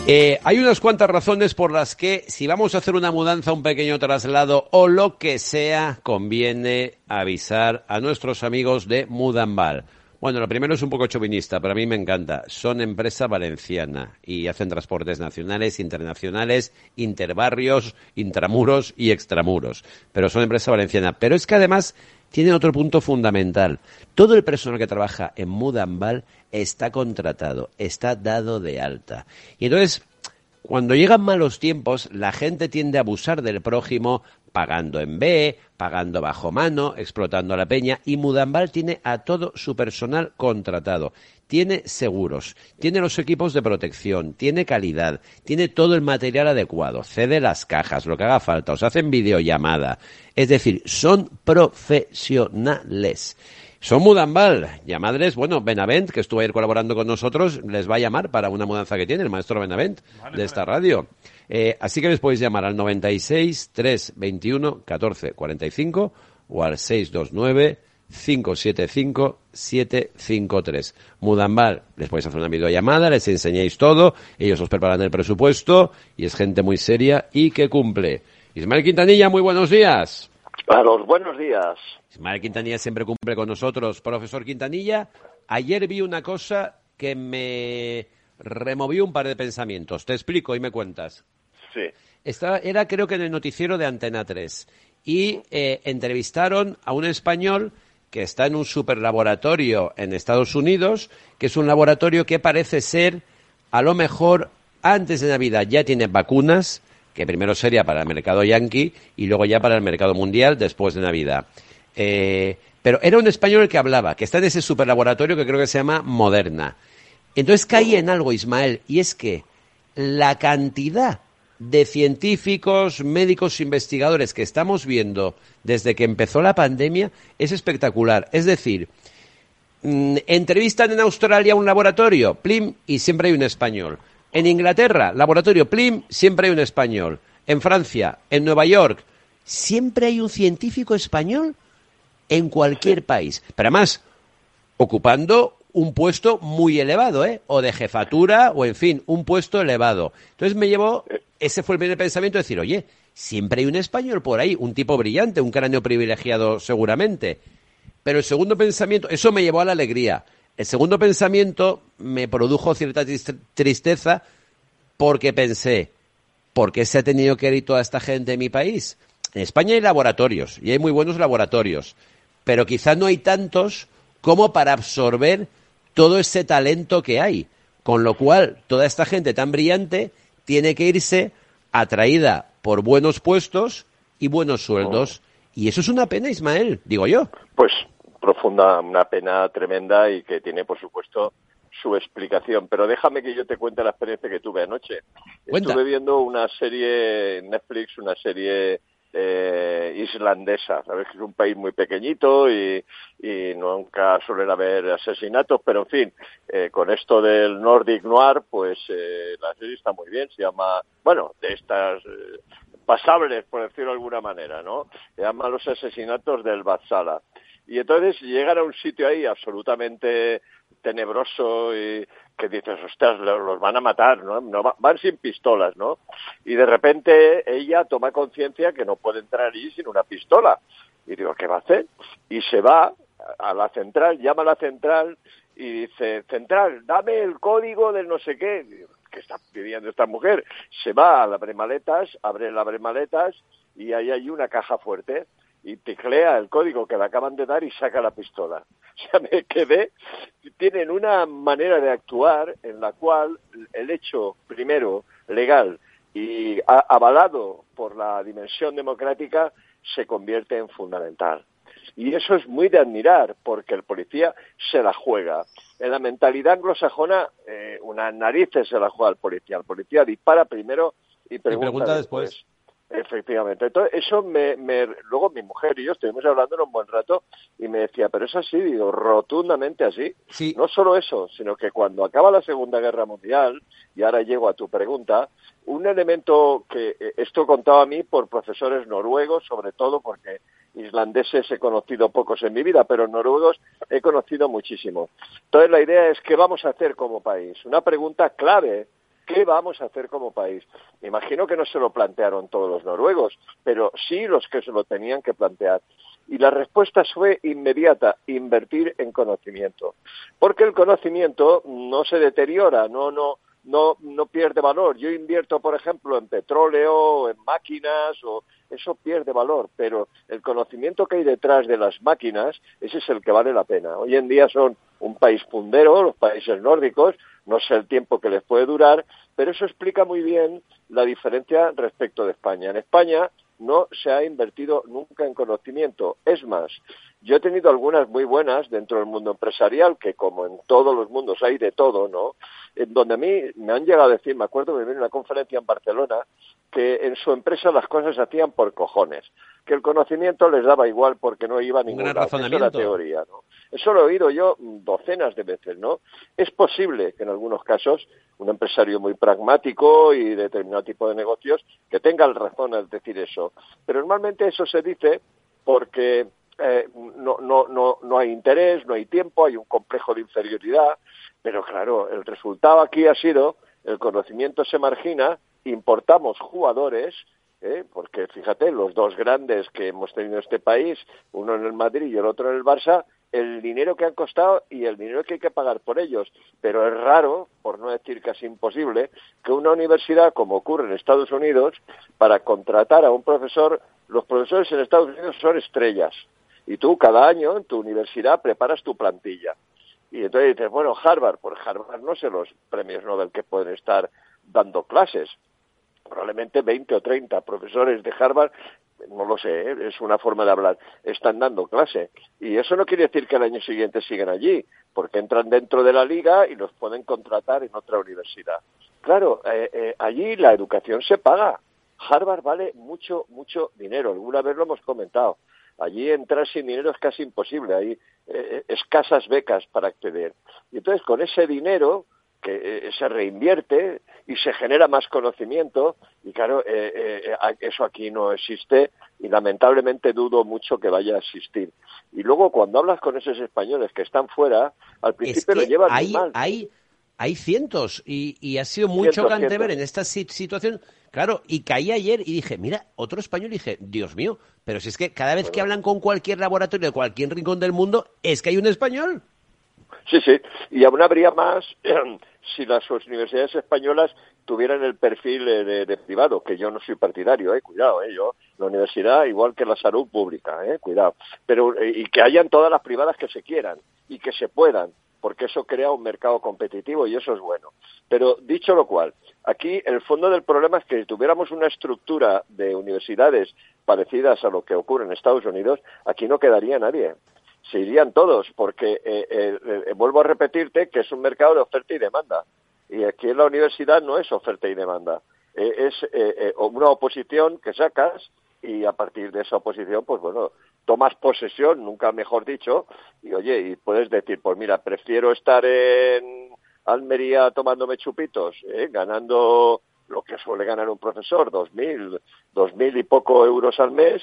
Hay unas cuantas razones por las que si vamos a hacer una mudanza, un pequeño traslado o lo que sea, conviene avisar a nuestros amigos de Mudanval. Bueno, lo primero es un poco chauvinista, pero a mí me encanta. Son empresa valenciana y hacen transportes nacionales, internacionales, interbarrios, intramuros y extramuros. Pero son empresa valenciana. Pero es que además tienen otro punto fundamental. Todo el personal que trabaja en Mudanval está contratado, está dado de alta. Y entonces, cuando llegan malos tiempos, la gente tiende a abusar del prójimo, pagando en B, pagando bajo mano, explotando a la peña, y Mudanval tiene a todo su personal contratado. Tiene seguros, tiene los equipos de protección, tiene calidad, tiene todo el material adecuado, cede las cajas, lo que haga falta, os hacen videollamada. Es decir, son profesionales. Son Mudanval. Llamadles, bueno, Benavent, que estuvo ayer colaborando con nosotros, les va a llamar para una mudanza que tiene el maestro Benavent de esta radio. Así que les podéis llamar al 96 321 14 45 o al 629 575 753. Mudanval, les podéis hacer una videollamada, les enseñáis todo, ellos os preparan el presupuesto y es gente muy seria y que cumple. Ismael Quintanilla, muy buenos días. A los buenos días. Ismael Quintanilla siempre cumple con nosotros. Profesor Quintanilla, ayer vi una cosa que me removió un par de pensamientos. Te explico y me cuentas. Sí. Era creo que en el noticiero de Antena 3 y entrevistaron a un español que está en un superlaboratorio en Estados Unidos, que es un laboratorio que parece ser, a lo mejor, antes de Navidad ya tiene vacunas, que primero sería para el mercado yanqui y luego ya para el mercado mundial después de Navidad. Pero era un español el que hablaba, que está en ese superlaboratorio que creo que se llama Moderna. Entonces caí en algo, Ismael, y es que la cantidad de científicos, médicos, investigadores que estamos viendo desde que empezó la pandemia es espectacular. Es decir, entrevistan en Australia un laboratorio, plim, y siempre hay un español. En Inglaterra, laboratorio, plim, siempre hay un español. En Francia, en Nueva York, siempre hay un científico español en cualquier país. Pero además, ocupando un puesto muy elevado, o de jefatura, o en fin, un puesto elevado. Entonces me llevó, ese fue el primer pensamiento, de decir, oye, siempre hay un español por ahí, un tipo brillante, un cráneo privilegiado seguramente. Pero el segundo pensamiento, eso me llevó a la alegría. El segundo pensamiento me produjo cierta tristeza porque pensé, ¿por qué se ha tenido que ir toda esta gente de mi país? En España hay laboratorios, y hay muy buenos laboratorios, pero quizá no hay tantos como para absorber todo ese talento que hay. Con lo cual, toda esta gente tan brillante tiene que irse atraída por buenos puestos y buenos sueldos. Y eso es una pena, Ismael, digo yo. Pues profunda, una pena tremenda y que tiene, por supuesto, su explicación. Pero déjame que yo te cuente la experiencia que tuve anoche. Cuenta. Estuve viendo una serie en Netflix, una serie islandesa. Sabes que es un país muy pequeñito y nunca suelen haber asesinatos, pero en fin, con esto del Nordic Noir, pues la serie está muy bien. Se llama, bueno, de estas pasables, por decirlo de alguna manera, ¿no? Se llama Los asesinatos del Vatsala. Y entonces llegan a un sitio ahí absolutamente tenebroso y que dices, ostras, los van a matar, ¿no? Van sin pistolas, ¿no? Y de repente ella toma conciencia que no puede entrar allí sin una pistola. Y digo, ¿qué va a hacer? Y se va a la central, llama a la central y dice, central, dame el código del no sé qué. Digo, ¿qué está pidiendo esta mujer? Se va a la abremaletas, abre el abremaletas y ahí hay una caja fuerte. Y teclea el código que le acaban de dar y saca la pistola. O sea, me quedé. Tienen una manera de actuar en la cual el hecho, primero, legal y avalado por la dimensión democrática, se convierte en fundamental. Y eso es muy de admirar, porque el policía se la juega. En la mentalidad anglosajona, unas narices se la juega al policía. El policía dispara primero y pregunta después. Efectivamente. Entonces, eso luego mi mujer y yo estuvimos hablando un buen rato y me decía, pero es así, digo, rotundamente así. Sí. No solo eso, sino que cuando acaba la Segunda Guerra Mundial, y ahora llego a tu pregunta, un elemento que esto contado a mí por profesores noruegos, sobre todo porque islandeses he conocido pocos en mi vida, pero noruegos he conocido muchísimo. Entonces la idea es, ¿qué vamos a hacer como país? Una pregunta clave ¿Qué vamos a hacer como país? Me imagino que no se lo plantearon todos los noruegos, pero sí los que se lo tenían que plantear. Y la respuesta fue inmediata, invertir en conocimiento. Porque el conocimiento no se deteriora, no pierde valor. Yo invierto, por ejemplo, en petróleo, en máquinas, eso pierde valor, pero el conocimiento que hay detrás de las máquinas, ese es el que vale la pena. Hoy en día son un país pundero, los países nórdicos, no sé el tiempo que les puede durar, pero eso explica muy bien la diferencia respecto de España. En España no se ha invertido nunca en conocimiento. Es más, yo he tenido algunas muy buenas dentro del mundo empresarial, que como en todos los mundos hay de todo, ¿no? En donde a mí me han llegado a decir, me acuerdo que vine a una conferencia en Barcelona, que en su empresa las cosas se hacían por cojones, que el conocimiento les daba igual porque no iba a ningún lado, eso era teoría, ¿no? Eso lo he oído yo docenas de veces, ¿no? Es posible que en algunos casos un empresario muy pragmático y de determinado tipo de negocios que tenga razón al decir eso, pero normalmente eso se dice porque no hay interés, no hay tiempo, hay un complejo de inferioridad, pero claro, el resultado aquí ha sido el conocimiento se margina, importamos jugadores, porque fíjate, los dos grandes que hemos tenido en este país, uno en el Madrid y el otro en el Barça, el dinero que han costado y el dinero que hay que pagar por ellos. Pero es raro, por no decir casi imposible, que una universidad, como ocurre en Estados Unidos, para contratar a un profesor, los profesores en Estados Unidos son estrellas. Y tú cada año en tu universidad preparas tu plantilla. Y entonces dices, bueno, Harvard, por Harvard no sé los premios Nobel que pueden estar dando clases. Probablemente 20 o 30 profesores de Harvard, no lo sé, es una forma de hablar, están dando clase. Y eso no quiere decir que el año siguiente siguen allí, porque entran dentro de la liga y los pueden contratar en otra universidad. Claro, allí la educación se paga. Harvard vale mucho, mucho dinero, alguna vez lo hemos comentado. Allí entrar sin dinero es casi imposible, hay escasas becas para acceder. Y entonces con ese dinero que se reinvierte y se genera más conocimiento, y claro, eso aquí no existe y lamentablemente dudo mucho que vaya a existir. Y luego cuando hablas con esos españoles que están fuera, al principio lo llevan muy mal. Hay cientos y ha sido muy chocante ver en esta situación, claro, y caí ayer y dije, mira, otro español, y dije, Dios mío, pero si es que cada vez que hablan con cualquier laboratorio de cualquier rincón del mundo, es que hay un español. Sí, y aún habría más si las universidades españolas tuvieran el perfil de privado, que yo no soy partidario, cuidado, yo, la universidad igual que la salud pública, cuidado, pero y que hayan todas las privadas que se quieran y que se puedan, porque eso crea un mercado competitivo y eso es bueno. Pero dicho lo cual, aquí el fondo del problema es que si tuviéramos una estructura de universidades parecidas a lo que ocurre en Estados Unidos, aquí no quedaría nadie. Se irían todos, porque vuelvo a repetirte que es un mercado de oferta y demanda. Y aquí en la universidad no es oferta y demanda. Es una oposición que sacas y a partir de esa oposición, pues bueno, tomas posesión, nunca mejor dicho, y oye, y puedes decir, pues mira, prefiero estar en Almería tomándome chupitos, ganando lo que suele ganar un profesor, 2.000 y poco euros al mes,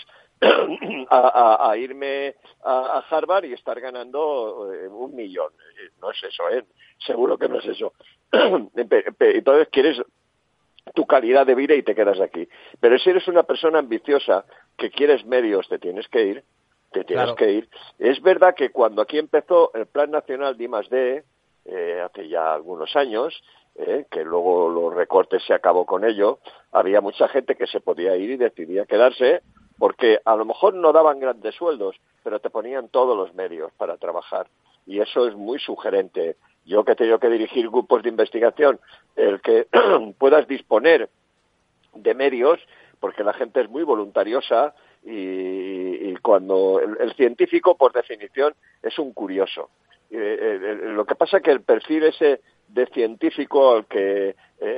a irme a Harvard y estar ganando 1 millón. No es eso, seguro que no es eso. Entonces quieres tu calidad de vida y te quedas aquí. Pero si eres una persona ambiciosa que quieres medios, te tienes que ir. Es verdad que cuando aquí empezó el Plan Nacional de I+D, hace ya algunos años, que luego los recortes se acabó con ello, había mucha gente que se podía ir y decidía quedarse, porque a lo mejor no daban grandes sueldos, pero te ponían todos los medios para trabajar. Y eso es muy sugerente. Yo que he tenido que dirigir grupos de investigación, el que puedas disponer de medios, porque la gente es muy voluntariosa y cuando el científico, por definición, es un curioso. Lo que pasa es que el perfil ese de científico al que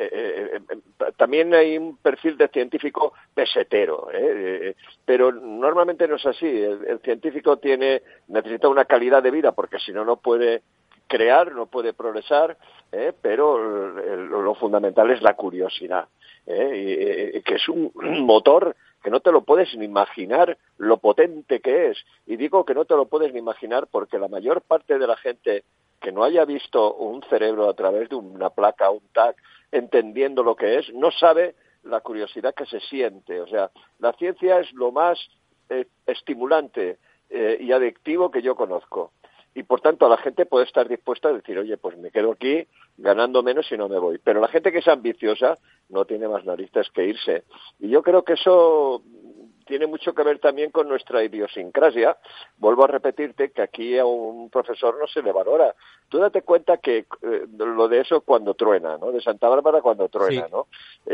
también hay un perfil de científico pesetero, pero normalmente no es así. El científico necesita una calidad de vida porque si no, no puede crear, no puede progresar, pero lo fundamental es la curiosidad, que es un motor que no te lo puedes ni imaginar lo potente que es. Y digo que no te lo puedes ni imaginar porque la mayor parte de la gente que no haya visto un cerebro a través de una placa, un TAC, entendiendo lo que es, no sabe la curiosidad que se siente. O sea, la ciencia es lo más estimulante y adictivo que yo conozco. Y, por tanto, la gente puede estar dispuesta a decir, oye, pues me quedo aquí ganando menos y no me voy. Pero la gente que es ambiciosa no tiene más narices que irse. Y yo creo que eso tiene mucho que ver también con nuestra idiosincrasia. Vuelvo a repetirte que aquí a un profesor no se le valora. Tú date cuenta que lo de eso cuando truena, ¿no? De Santa Bárbara cuando truena, Sí. ¿no?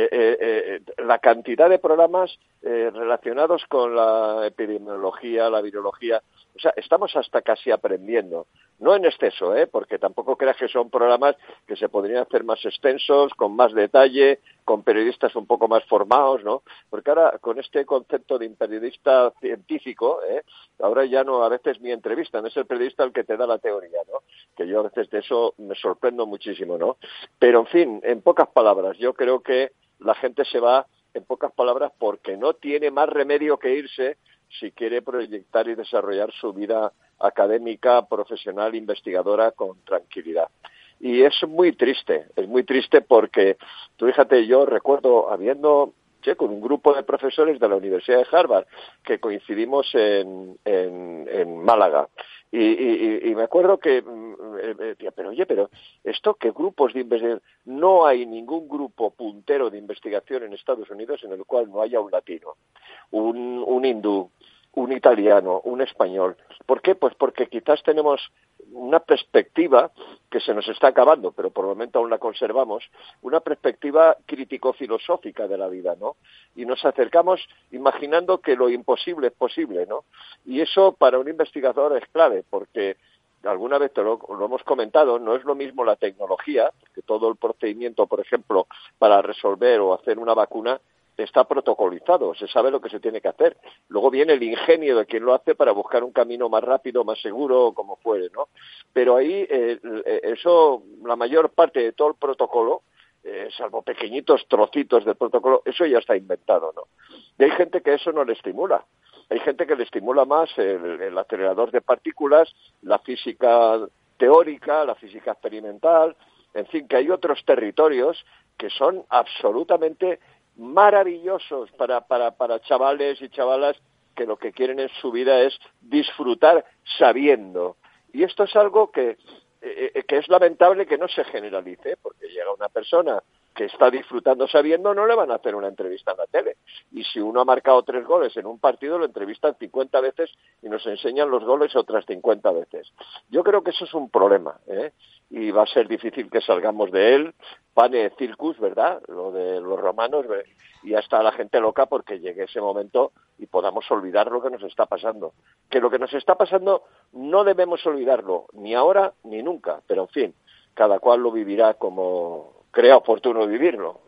La cantidad de programas relacionados con la epidemiología, la virología, o sea, estamos hasta casi aprendiendo. No en exceso, porque tampoco creas que son programas que se podrían hacer más extensos, con más detalle, con periodistas un poco más formados, ¿no? Porque ahora, con este concepto de periodista científico, ahora ya no, a veces ni entrevistan, es el periodista el que te da la teoría, ¿no? Que yo a veces de eso me sorprendo muchísimo, ¿no? Pero, en fin, en pocas palabras, yo creo que la gente se va, en pocas palabras, porque no tiene más remedio que irse si quiere proyectar y desarrollar su vida académica, profesional, investigadora con tranquilidad. Y es muy triste porque, tú fíjate, yo recuerdo con un grupo de profesores de la Universidad de Harvard que coincidimos en Málaga. Y me acuerdo que decía, pero esto, ¿qué grupos de investigación? No hay ningún grupo puntero de investigación en Estados Unidos en el cual no haya un latino, un hindú, un italiano, un español. ¿Por qué? Pues porque quizás tenemos una perspectiva que se nos está acabando, pero por el momento aún la conservamos, una perspectiva crítico-filosófica de la vida, ¿no? Y nos acercamos imaginando que lo imposible es posible, ¿no? Y eso para un investigador es clave, porque alguna vez lo hemos comentado, no es lo mismo la tecnología, que todo el procedimiento, por ejemplo, para resolver o hacer una vacuna, está protocolizado, se sabe lo que se tiene que hacer. Luego viene el ingenio de quien lo hace para buscar un camino más rápido, más seguro, como fuere, ¿no? Pero ahí eso, la mayor parte de todo el protocolo, salvo pequeñitos trocitos del protocolo, eso ya está inventado, ¿no? Y hay gente que eso no le estimula. Hay gente que le estimula más el acelerador de partículas, la física teórica, la física experimental, en fin, que hay otros territorios que son absolutamente maravillosos para chavales y chavalas que lo que quieren en su vida es disfrutar sabiendo. Y esto es algo que es lamentable que no se generalice, porque llega una persona que está disfrutando sabiendo, no le van a hacer una entrevista en la tele. Y si uno ha marcado 3 goles en un partido, lo entrevistan 50 veces y nos enseñan los goles otras 50 veces. Yo creo que eso es un problema, y va a ser difícil que salgamos de él. Pane circus, ¿verdad? Lo de los romanos, y ya está la gente loca porque llegue ese momento y podamos olvidar lo que nos está pasando. Que lo que nos está pasando no debemos olvidarlo, ni ahora ni nunca, pero en fin, cada cual lo vivirá como crea oportuno vivirlo,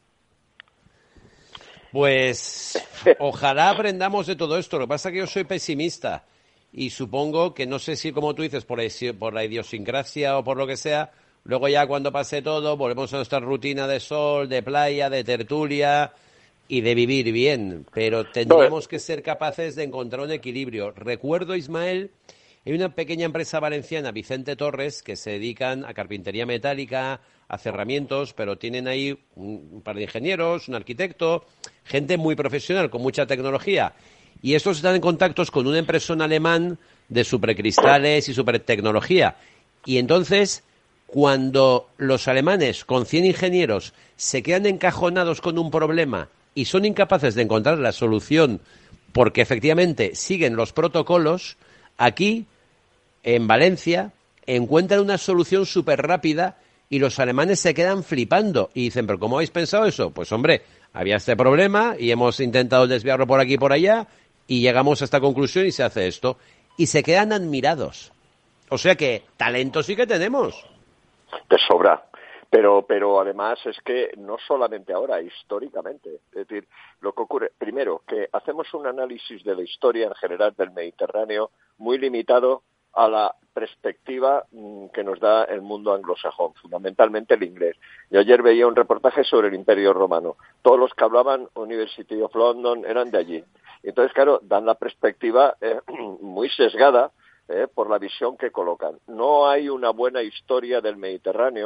Pues ojalá aprendamos de todo esto. Lo que pasa es que yo soy pesimista y supongo que, no sé si, como tú dices, por la idiosincrasia o por lo que sea, luego ya cuando pase todo volvemos a nuestra rutina de sol, de playa, de tertulia y de vivir bien. Pero tendríamos que ser capaces de encontrar un equilibrio. Recuerdo, Ismael, hay una pequeña empresa valenciana, Vicente Torres, que se dedican a carpintería metálica, a cerramientos, pero tienen ahí un par de ingenieros, un arquitecto, gente muy profesional, con mucha tecnología. Y estos están en contactos con un empresón alemán de supercristales y supertecnología. Y entonces, cuando los alemanes, con 100 ingenieros, se quedan encajonados con un problema y son incapaces de encontrar la solución porque efectivamente siguen los protocolos, aquí, en Valencia, encuentran una solución súper rápida y los alemanes se quedan flipando y dicen, ¿pero cómo habéis pensado eso? Pues hombre, había este problema y hemos intentado desviarlo por aquí y por allá y llegamos a esta conclusión y se hace esto. Y se quedan admirados. O sea que talento sí que tenemos. De sobra. Pero además es que no solamente ahora, históricamente. Es decir, lo que ocurre, primero, que hacemos un análisis de la historia en general del Mediterráneo muy limitado a la perspectiva que nos da el mundo anglosajón, fundamentalmente el inglés. Yo ayer veía un reportaje sobre el Imperio Romano. Todos los que hablaban University of London eran de allí. Entonces, claro, dan la perspectiva muy sesgada por la visión que colocan. No hay una buena historia del Mediterráneo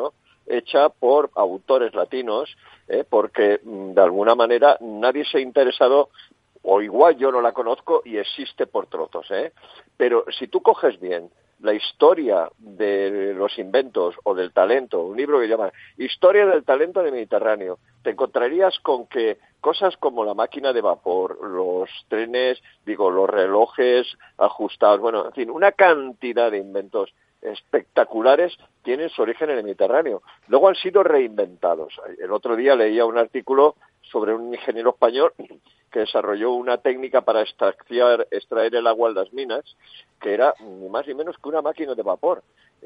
hecha por autores latinos, porque de alguna manera nadie se ha interesado, o igual yo no la conozco y existe por trozos, pero si tú coges bien la historia de los inventos o del talento, un libro que llaman Historia del talento del Mediterráneo, te encontrarías con que cosas como la máquina de vapor, los trenes, los relojes ajustados, bueno, en fin, una cantidad de inventos espectaculares tienen su origen en el Mediterráneo. Luego han sido reinventados. El otro día leía un artículo sobre un ingeniero español que desarrolló una técnica para extraer el agua de las minas, que era ni más ni menos que una máquina de vapor.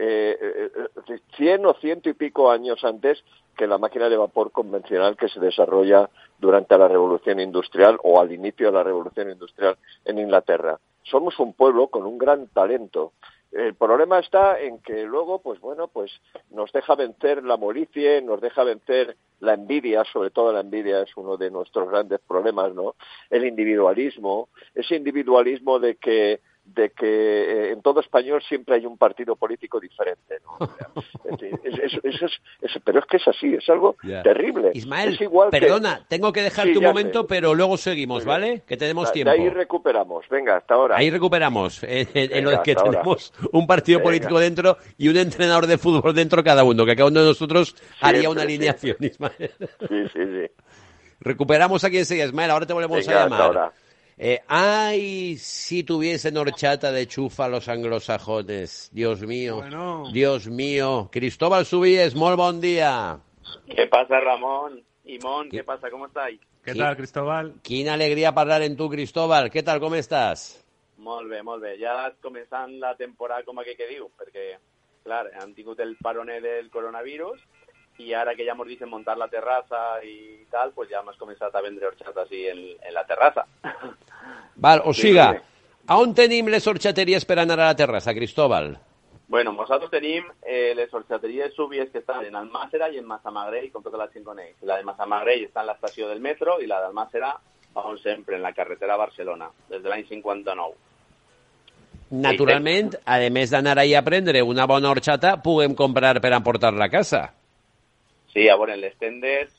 100 o 100 y pico años antes que la máquina de vapor convencional que se desarrolla durante la Revolución Industrial o al inicio de la Revolución Industrial en Inglaterra. Somos un pueblo con un gran talento. El problema está en que luego, pues nos deja vencer la molicie, nos deja vencer la envidia, sobre todo la envidia es uno de nuestros grandes problemas, ¿no? El individualismo, ese individualismo de que en todo español siempre hay un partido político diferente, ¿no? Pero es que es así, es algo terrible. Ismael, es igual perdona, tengo que dejarte un momento, pero luego seguimos, ¿vale? Que tenemos tiempo. De ahí recuperamos, venga, hasta ahora. Ahí recuperamos, en lo que tenemos un partido político dentro y un entrenador de fútbol dentro cada uno, que cada uno de nosotros haría una alineación, Ismael. Sí. Recuperamos aquí enseguida, Ismael, ahora te volvemos a llamar. Hasta ahora. Ay, si tuviesen horchata de chufa los anglosajones. Dios mío, bueno. Dios mío. Cristóbal Subíes, molt bon dia. ¿Qué pasa, Ramón? Imón, ¿qué pasa? ¿Cómo estáis? ¿Qué tal, Cristóbal? Quina alegria parlar en tu, Cristóbal. ¿Qué tal, com estàs? Molt bé. Ja començant la temporada, com aquell que diu, perquè, clar, han tingut el paronet del coronavirus y ahora que ya hemos dicho montar la terraza y tal, pues ya hemos comenzado a vendre horchata así en la terraza. Val, o siga, on tenim les horxateries per anar a la terrassa, Cristóbal? Bueno, nosaltres tenim les horxateries Subíes que estan en Almàssera i en Massamagrell, com tota la gent coneix. La de Massamagrell està en l'estació del metro i la d'Almàssera, on sempre, en la carretera a Barcelona, des de l'any 59. Naturalment, a més d'anar ahí a prendre una bona horchata, puguem comprar per emportar-la a casa. Sí, a veure, en les tendes,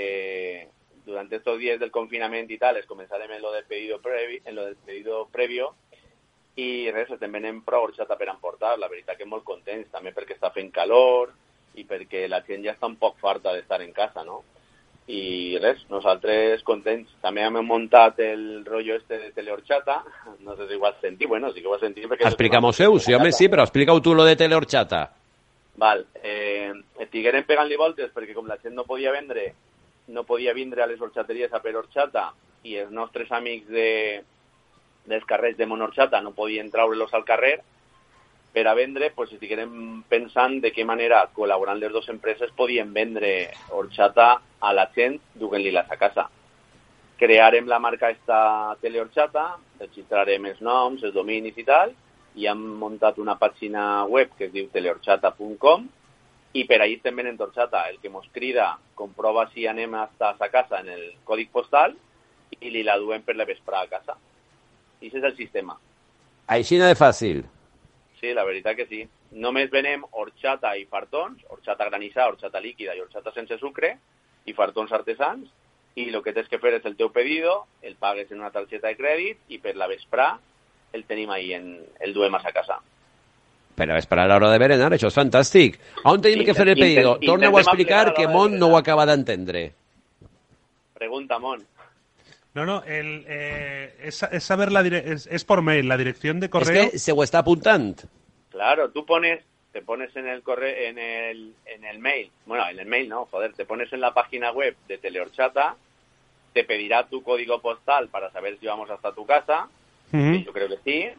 durante estos días del confinamiento y tal, les comenzarem en lo del pedido previo, i res, estem venent prou horchata per emportar. La veritat que molt contents, també perquè està fent calor i perquè la gent ja està un poc farta d'estar en casa, no? I res, nosaltres contents. També hem muntat el rotllo este de telehorchata, no sé si ho has sentit, bueno, sí que ho has sentit. Expliquem-ho, sí, home, sí, però explica-ho tu lo de telehorchata. Val, estigueren pegant-li voltes perquè com la gent no podia vindre a les horxateries a per horchata i els nostres amics dels carrers de Monorxata no podien traure-los al carrer per a vendre, pues estigueren pensant de què manera, col·laborant les dues empreses, podien vendre horchata a la gent duent-li-les a casa. Crearem la marca esta telehorchata, registrarem els noms, els dominis i tal, i hem muntat una pàgina web que es diu telehorchata.com i per ahí estem venent horchata. El que mos crida comprova si anem hasta sa casa en el còdic postal i li la duem per la vesprada a casa. I aquest és el sistema. Aixina de fàcil. Sí, la veritat que sí. Només venem horchata i fartons, horchata granissada, horchata líquida i horchata sense sucre, i fartons artesans, i el que tens que fer és el teu pedido, el pagues en una targeta de crèdit i per la vesprada el tenim ahí, el duem a sa casa. Per a vesprada a l'hora de berenar, això és fantàstic. On tenim que fer el pedido? Torna-ho a explicar, que Mon no ho acaba d'entendre. Pregunta, Mon. No, es saber es por mail, la dirección de correo. Es que se ho està apuntant. Claro, te pones en el correo, en el mail, bueno, en el mail no, joder, te pones en la página web de Telehorchata, te pedirá tu código postal para saber si vamos hasta tu casa, que yo creo que sí,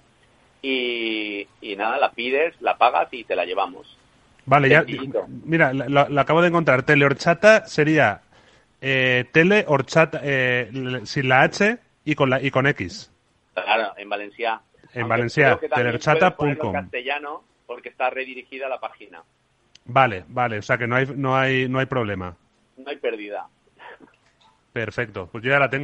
y nada, la pides, la pagas y te la llevamos. Vale, ya, mira, lo acabo de encontrar. Telehorchata sería Telehorchata sin la H y con X. Claro, en Valencia. En Valencia, telehorchata.com. En castellano, porque está redirigida la página. Vale, o sea que no hay problema. No hay pérdida. Perfecto, pues yo ya la tengo.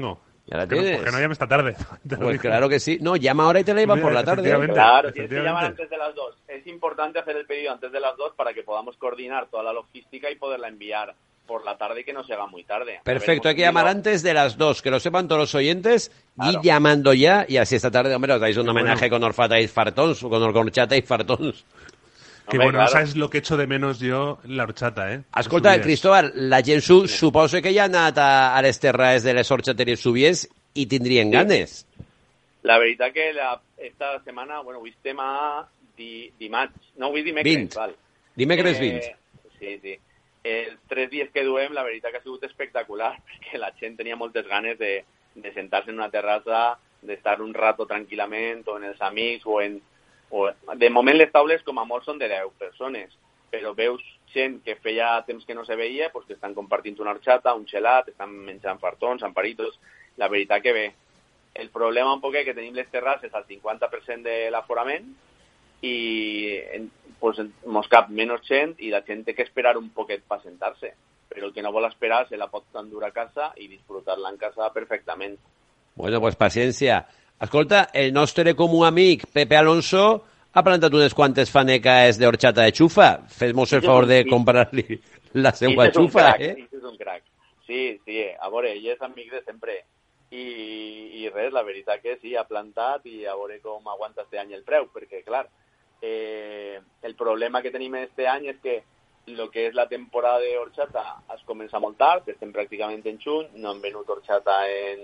Ya la tienes. ¿Por qué no llame esta tarde? Pues claro que sí. No, llama ahora y te la llevan por la tarde. Claro, tienes que llamar antes de las 2. Es importante hacer el pedido antes de las 2 para que podamos coordinar toda la logística y poderla enviar por la tarde y que no se haga muy tarde. Perfecto, hay que llamar antes de las 2, que lo sepan todos los oyentes, y llamando ya, y así esta tarde, hombre, os dais un homenaje con horchata y fartons, con horchata y fartons. Que bueno, claro. ¿Sabes lo que echo de menos yo? La horchata, Escolta, Cristóbal, la gent suposo que ja ha anat a les terres de les horxateries subies i tindrien ganes. La veritat que esta setmana, bueno, avui estem a dimarts, no, avui dimecres, 20. Val. Dimecres 20. Sí. Els 3 dies que duem, la veritat que ha sigut espectacular, perquè la gent tenia moltes ganes de sentar-se en una terrassa, d'estar un rato tranquil·lament, o en els amics, de moment les taules com a molt són de 10 persones, però veus gent que feia temps que no se veia, pues, que estan compartint una horchata, un gelat, estan menjant fartons, amparitos, la veritat que bé. El problema un poc és que tenim les terrasses al 50% de l'aforament i pues, mos cap menys gent i la gent té que esperar un poquet per sentar-se, però el que no vol esperar se la pot endur a casa i disfrutar-la en casa perfectament. Bueno, pues paciència. Escolta, el nostre comú amic Pepe Alonso ha plantat unes quantes faneques d'horchata de xufa. Fes-nos el favor de comprar-li la seva xufa, És un crac. Sí, a veure, ell és amic de sempre. I res, la veritat que sí, ha plantat i a veure com aguanta este any el preu, perquè, clar, el problema que tenim este any és que el que és la temporada de horchata es comença molt tard, estem pràcticament en juny, no hem venut horchata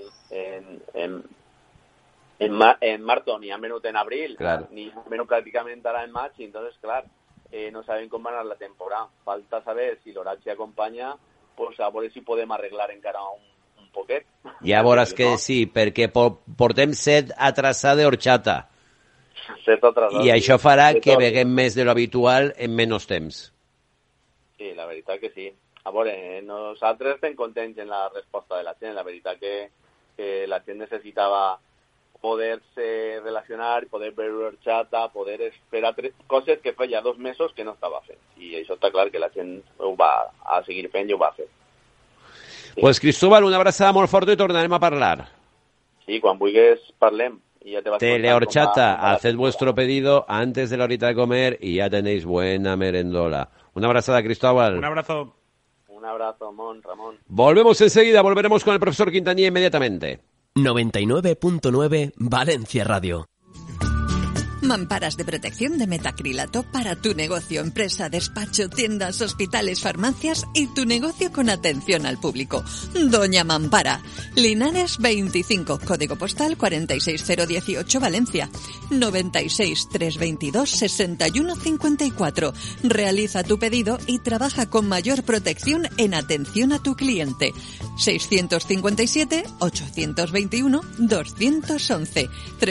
en marzo, ni han venut en abril, claro. Ni han venut pràcticament ara en maig, i entonces, clar, no sabem com va anar la temporada. Falta saber si l'horatge acompanya, pues a veure si podem arreglar encara un poquet. Ja veuràs que sí, perquè portem 7 atrasades d'horchata. 7 atrasades. I això farà que veguem més de lo habitual en menys temps. Sí, la veritat que sí. A veure, nosaltres estem contents en la resposta de la gent. La veritat que la gent necessitava poder-se relacionar, poder veure horchata, poder esperar coses que feia 2 mesos que no estava fent. I això està clar que la gent ho va a seguir fent i ho va fer. Sí. Pues Cristóbal, una abraçada molt forta i tornarem a parlar. Sí, quan vulguis parlem. Telehorchata, haced vuestro pedido antes de la horita de comer y ya tenéis buena merendola. Una abrazada, Cristóbal. Un abrazo. Un abrazo, Ramón. Volvemos enseguida, volveremos con el profesor Quintanilla inmediatamente. 99.9 Valencia Radio. Mamparas de protección de metacrilato para tu negocio, empresa, despacho, tiendas, hospitales, farmacias y tu negocio con atención al público. Doña Mampara. Linares 25, código postal 46018, Valencia. 96 322 61 54. Realiza tu pedido y trabaja con mayor protección en atención a tu cliente. 657 821 211.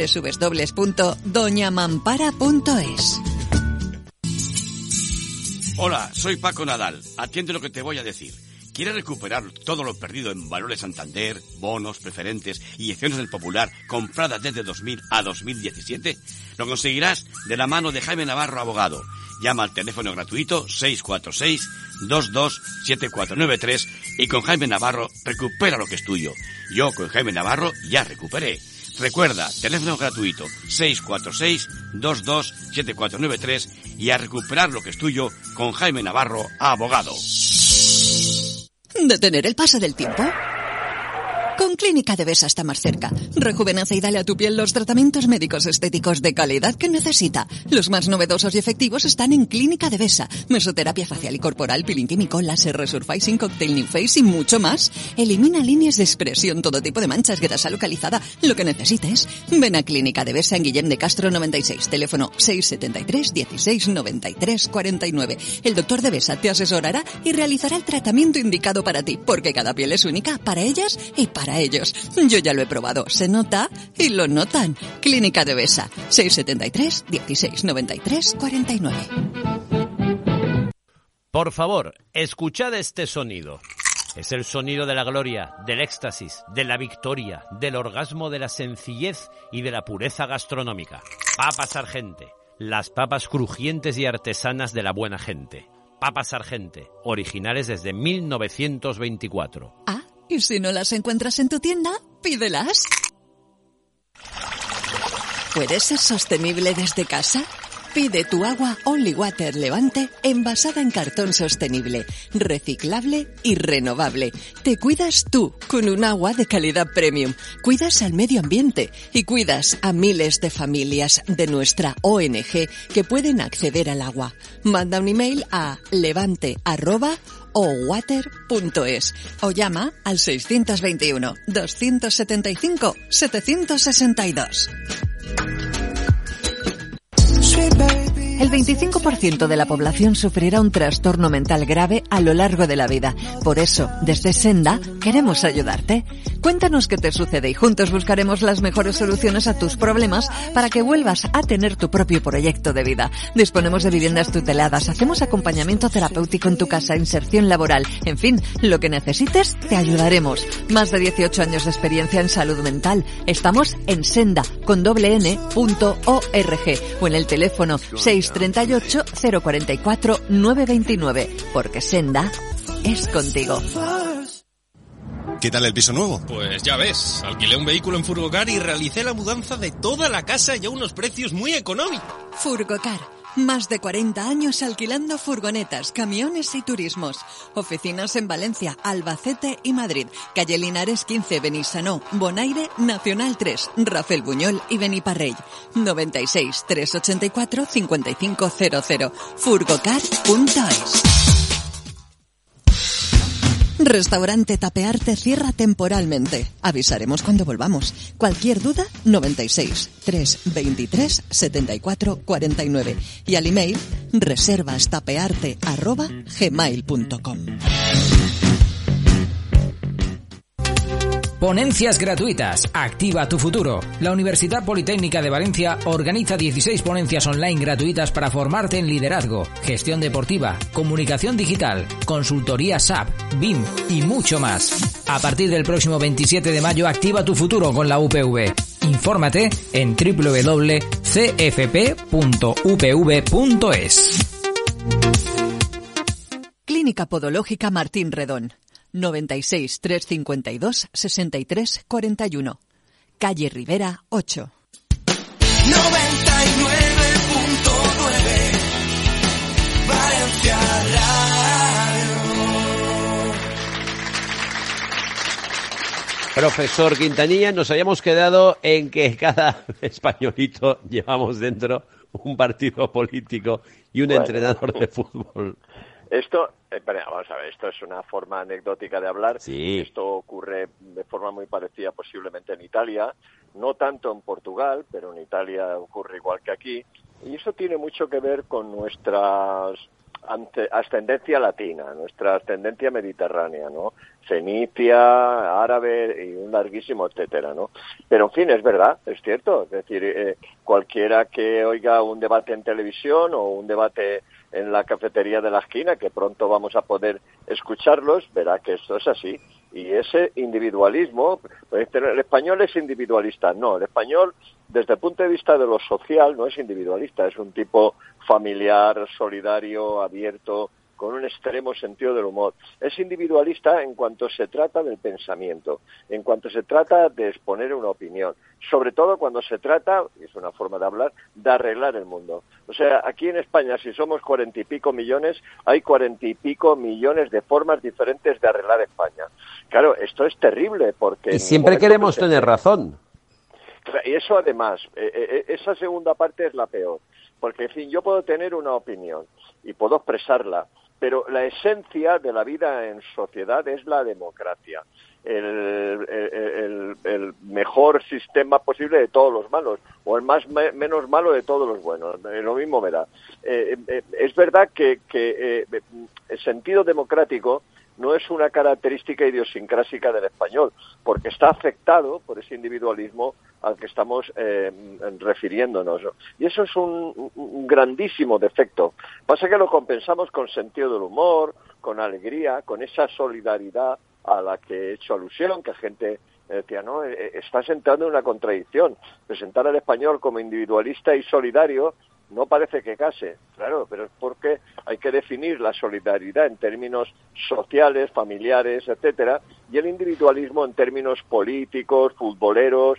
www.doñamampara.es. Hola, soy Paco Nadal. Atiende lo que te voy a decir. ¿Quieres recuperar todo lo perdido en Valores Santander, bonos, preferentes y acciones del Popular compradas desde 2000 a 2017? Lo conseguirás de la mano de Jaime Navarro, abogado. Llama al teléfono gratuito 646-227493 y con Jaime Navarro recupera lo que es tuyo. Yo con Jaime Navarro ya recuperé. Recuerda, teléfono gratuito 646-227493 y a recuperar lo que es tuyo con Jaime Navarro, abogado. ¿Detener el paso del tiempo? Con Clínica Devesa está más cerca. Rejuvenece y dale a tu piel los tratamientos médicos estéticos de calidad que necesita. Los más novedosos y efectivos están en Clínica Devesa. Mesoterapia facial y corporal, peeling químico, láser resurfacing, cocktail new face y mucho más. Elimina líneas de expresión, todo tipo de manchas, grasa localizada, lo que necesites. Ven a Clínica Devesa en Guillem de Castro 96, teléfono 673 16 93 49. El doctor Devesa te asesorará y realizará el tratamiento indicado para ti, porque cada piel es única para ellas y para ellos. Yo ya lo he probado, se nota y lo notan. Clínica Devesa, 673 16 93 49. Por favor, escuchad este sonido. Es el sonido de la gloria, del éxtasis, de la victoria, del orgasmo, de la sencillez y de la pureza gastronómica. Papas Argente, las papas crujientes y artesanas de la buena gente. Papas Argente, originales desde 1924. ¿Y si no las encuentras en tu tienda? Pídelas. ¿Puedes ser sostenible desde casa? Pide tu agua Only Water Levante envasada en cartón sostenible, reciclable y renovable. Te cuidas tú con un agua de calidad premium. Cuidas al medio ambiente y cuidas a miles de familias de nuestra ONG que pueden acceder al agua. Manda un email a levante@owater.es o llama al 621 275 762. El 25% de la población sufrirá un trastorno mental grave a lo largo de la vida. Por eso, desde Senda, queremos ayudarte. Cuéntanos qué te sucede y juntos buscaremos las mejores soluciones a tus problemas para que vuelvas a tener tu propio proyecto de vida. Disponemos de viviendas tuteladas, hacemos acompañamiento terapéutico en tu casa, inserción laboral. En fin, lo que necesites, te ayudaremos. Más de 18 años de experiencia en salud mental. Estamos en senda.org o en el teléfono 638 044 929, porque Senda es contigo. ¿Qué tal el piso nuevo? Pues ya ves, alquilé un vehículo en Furgocar y realicé la mudanza de toda la casa y a unos precios muy económicos. Furgocar. Más de 40 años alquilando furgonetas, camiones y turismos. Oficinas en Valencia, Albacete y Madrid. Calle Linares 15, Benissanó, Bonaire, Nacional 3, Rafael Buñol y Beniparrell. 96 384 5500. Furgocar.es. Restaurante Tapearte cierra temporalmente. Avisaremos cuando volvamos. Cualquier duda, 96 323 74 49. Y al email reservastapearte@gmail.com. Ponencias gratuitas. Activa tu futuro. La Universidad Politécnica de Valencia organiza 16 ponencias online gratuitas para formarte en liderazgo, gestión deportiva, comunicación digital, consultoría SAP, BIM y mucho más. A partir del próximo 27 de mayo, activa tu futuro con la UPV. Infórmate en www.cfp.upv.es. Clínica Podológica Martín Redón. 96 352 63 41. Calle Rivera 8. 99.9 Valencia Radio. Profesor Quintanilla, nos habíamos quedado en que cada españolito llevamos dentro un partido político y un entrenador de fútbol. Esto, vamos a ver, esto es una forma anecdótica de hablar. Sí. Esto ocurre de forma muy parecida posiblemente en Italia, no tanto en Portugal, pero en Italia ocurre igual que aquí. Y eso tiene mucho que ver con nuestra ascendencia latina, nuestra ascendencia mediterránea, ¿no? Fenicia, árabe y un larguísimo etcétera, ¿no? Pero en fin, es verdad, es cierto. Es decir, cualquiera que oiga un debate en televisión o un debate en la cafetería de la esquina, que pronto vamos a poder escucharlos, verá que esto es así. Y ese individualismo, el español es individualista. No, el español, desde el punto de vista de lo social, no es individualista, es un tipo familiar, solidario, abierto, con un extremo sentido del humor. Es individualista en cuanto se trata del pensamiento, en cuanto se trata de exponer una opinión, sobre todo cuando se trata, y es una forma de hablar, de arreglar el mundo. O sea, aquí en España, si somos 40 y pico millones, hay 40 y pico millones de formas diferentes de arreglar España. Claro, esto es terrible porque... Y siempre queremos tener razón. Y eso además, esa segunda parte es la peor, porque en fin, yo puedo tener una opinión y puedo expresarla, pero la esencia de la vida en sociedad es la democracia, el mejor sistema posible de todos los malos, o el menos malo de todos los buenos, lo mismo me da. Es verdad que el sentido democrático no es una característica idiosincrásica del español, porque está afectado por ese individualismo al que estamos refiriéndonos. Y eso es un grandísimo defecto. Pasa que lo compensamos con sentido del humor, con alegría, con esa solidaridad a la que he hecho alusión, que gente decía, no, estás entrando en una contradicción. Presentar al español como individualista y solidario no parece que case, claro, pero es porque hay que definir la solidaridad en términos sociales, familiares, etcétera, y el individualismo en términos políticos, futboleros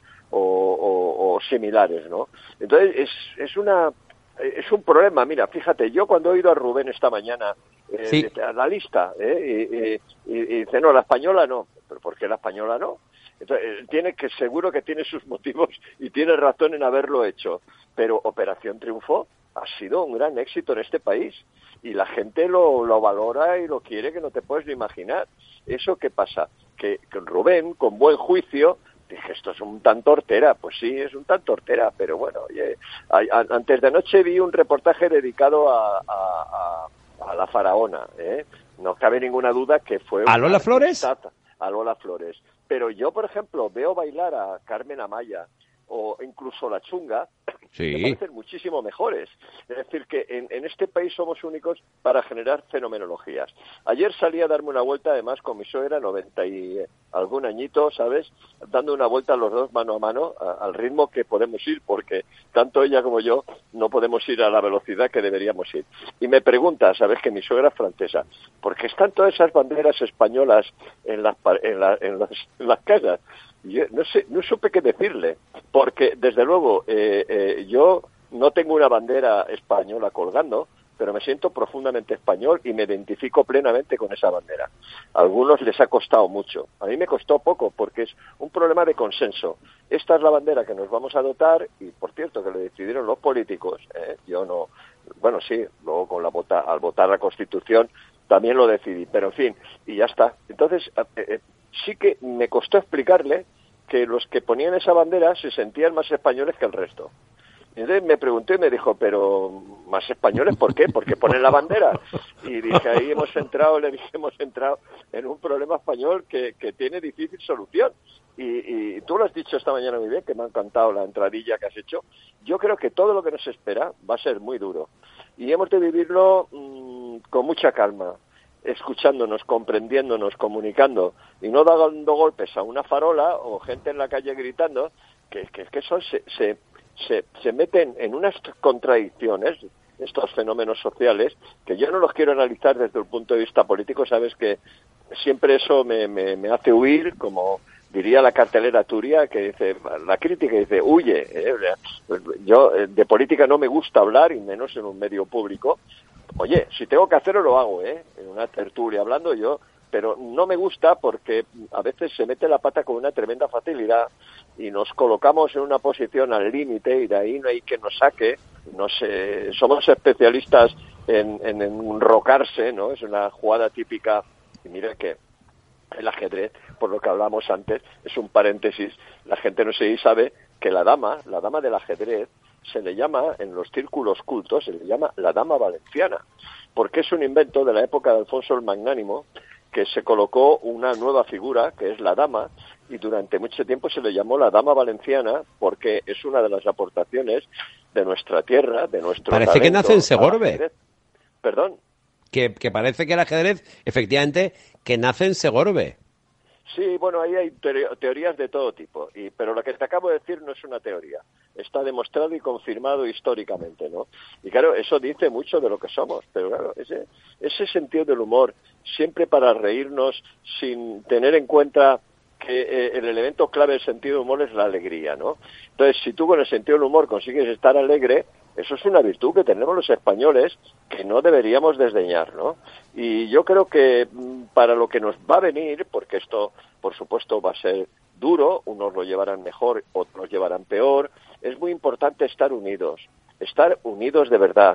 o similares, ¿no? Entonces es un problema. Mira, fíjate, yo cuando he oído a Rubén esta mañana a la lista y dice, no, la española no. ¿Pero por qué la española no? Entonces, seguro que tiene sus motivos y tiene razón en haberlo hecho, pero Operación Triunfo ha sido un gran éxito en este país y la gente lo valora y lo quiere, que no te puedes ni imaginar. ¿Eso qué pasa? Que Rubén, con buen juicio, dije, esto es un tanto hortera. Pues sí, es un tanto hortera, pero bueno, oye, antes de anoche vi un reportaje dedicado a la faraona, ¿eh? No cabe ninguna duda que fue... ¿A Lola Flores? A Lola Flores. Pero yo, por ejemplo, veo bailar a Carmen Amaya o incluso la Chunga, sí, me parecen muchísimo mejores. Es decir, que en este país somos únicos para generar fenomenologías. Ayer salí a darme una vuelta, además, con mi suegra, 90 y algún añito, ¿sabes? Dando una vuelta los dos mano a mano, al ritmo que podemos ir, porque tanto ella como yo no podemos ir a la velocidad que deberíamos ir. Y me pregunta, ¿sabes? Que mi suegra es francesa, ¿por qué están todas esas banderas españolas en las casas? Yo no supe qué decirle, porque desde luego yo no tengo una bandera española colgando, pero me siento profundamente español y me identifico plenamente con esa bandera. A algunos les ha costado mucho, a mí me costó poco, porque es un problema de consenso. Esta es la bandera que nos vamos a dotar, y por cierto que lo decidieron los políticos, yo no, bueno sí, luego al votar la Constitución también lo decidí, pero en fin, y ya está. Entonces, sí que me costó explicarle que los que ponían esa bandera se sentían más españoles que el resto. Entonces me pregunté y me dijo, pero ¿más españoles por qué? Porque ponen la bandera. Y dije, ahí hemos entrado en un problema español que tiene difícil solución. Y tú lo has dicho esta mañana muy bien, que me ha encantado la entradilla que has hecho. Yo creo que todo lo que nos espera va a ser muy duro. Y hemos de vivirlo con mucha calma, escuchándonos, comprendiéndonos, comunicando y no dando golpes a una farola o gente en la calle gritando que son se meten en unas contradicciones, estos fenómenos sociales, que yo no los quiero analizar desde el punto de vista político. Sabes que siempre eso me hace huir, como diría la cartelera Turia, que dice, la crítica dice, huye. Yo de política no me gusta hablar, y menos en un medio público. Oye, si tengo que hacerlo lo hago, en una tertulia hablando yo, pero no me gusta porque a veces se mete la pata con una tremenda facilidad y nos colocamos en una posición al límite y de ahí no hay quien nos saque. No sé, somos especialistas en enrocarse, ¿no? Es una jugada típica. Y mira que el ajedrez, por lo que hablamos antes, es un paréntesis. La gente no sé si sabe que la dama del ajedrez se le llama, en los círculos cultos, se le llama la dama valenciana, porque es un invento de la época de Alfonso el Magnánimo, que se colocó una nueva figura, que es la dama, y durante mucho tiempo se le llamó la dama valenciana, porque es una de las aportaciones de nuestra tierra, de nuestro Parece que nace en Segorbe. ¿Perdón? Que parece que el ajedrez, efectivamente, que nace en Segorbe. Sí, bueno, ahí hay teorías de todo tipo, pero lo que te acabo de decir no es una teoría, está demostrado y confirmado históricamente, ¿no? Y claro, eso dice mucho de lo que somos, pero claro, ese sentido del humor, siempre para reírnos sin tener en cuenta que el elemento clave del sentido del humor es la alegría, ¿no? Entonces, si tú con el sentido del humor consigues estar alegre, eso es una virtud que tenemos los españoles que no deberíamos desdeñar, ¿no? Y yo creo que para lo que nos va a venir, porque esto, por supuesto, va a ser duro, unos lo llevarán mejor, otros lo llevarán peor, es muy importante estar unidos de verdad.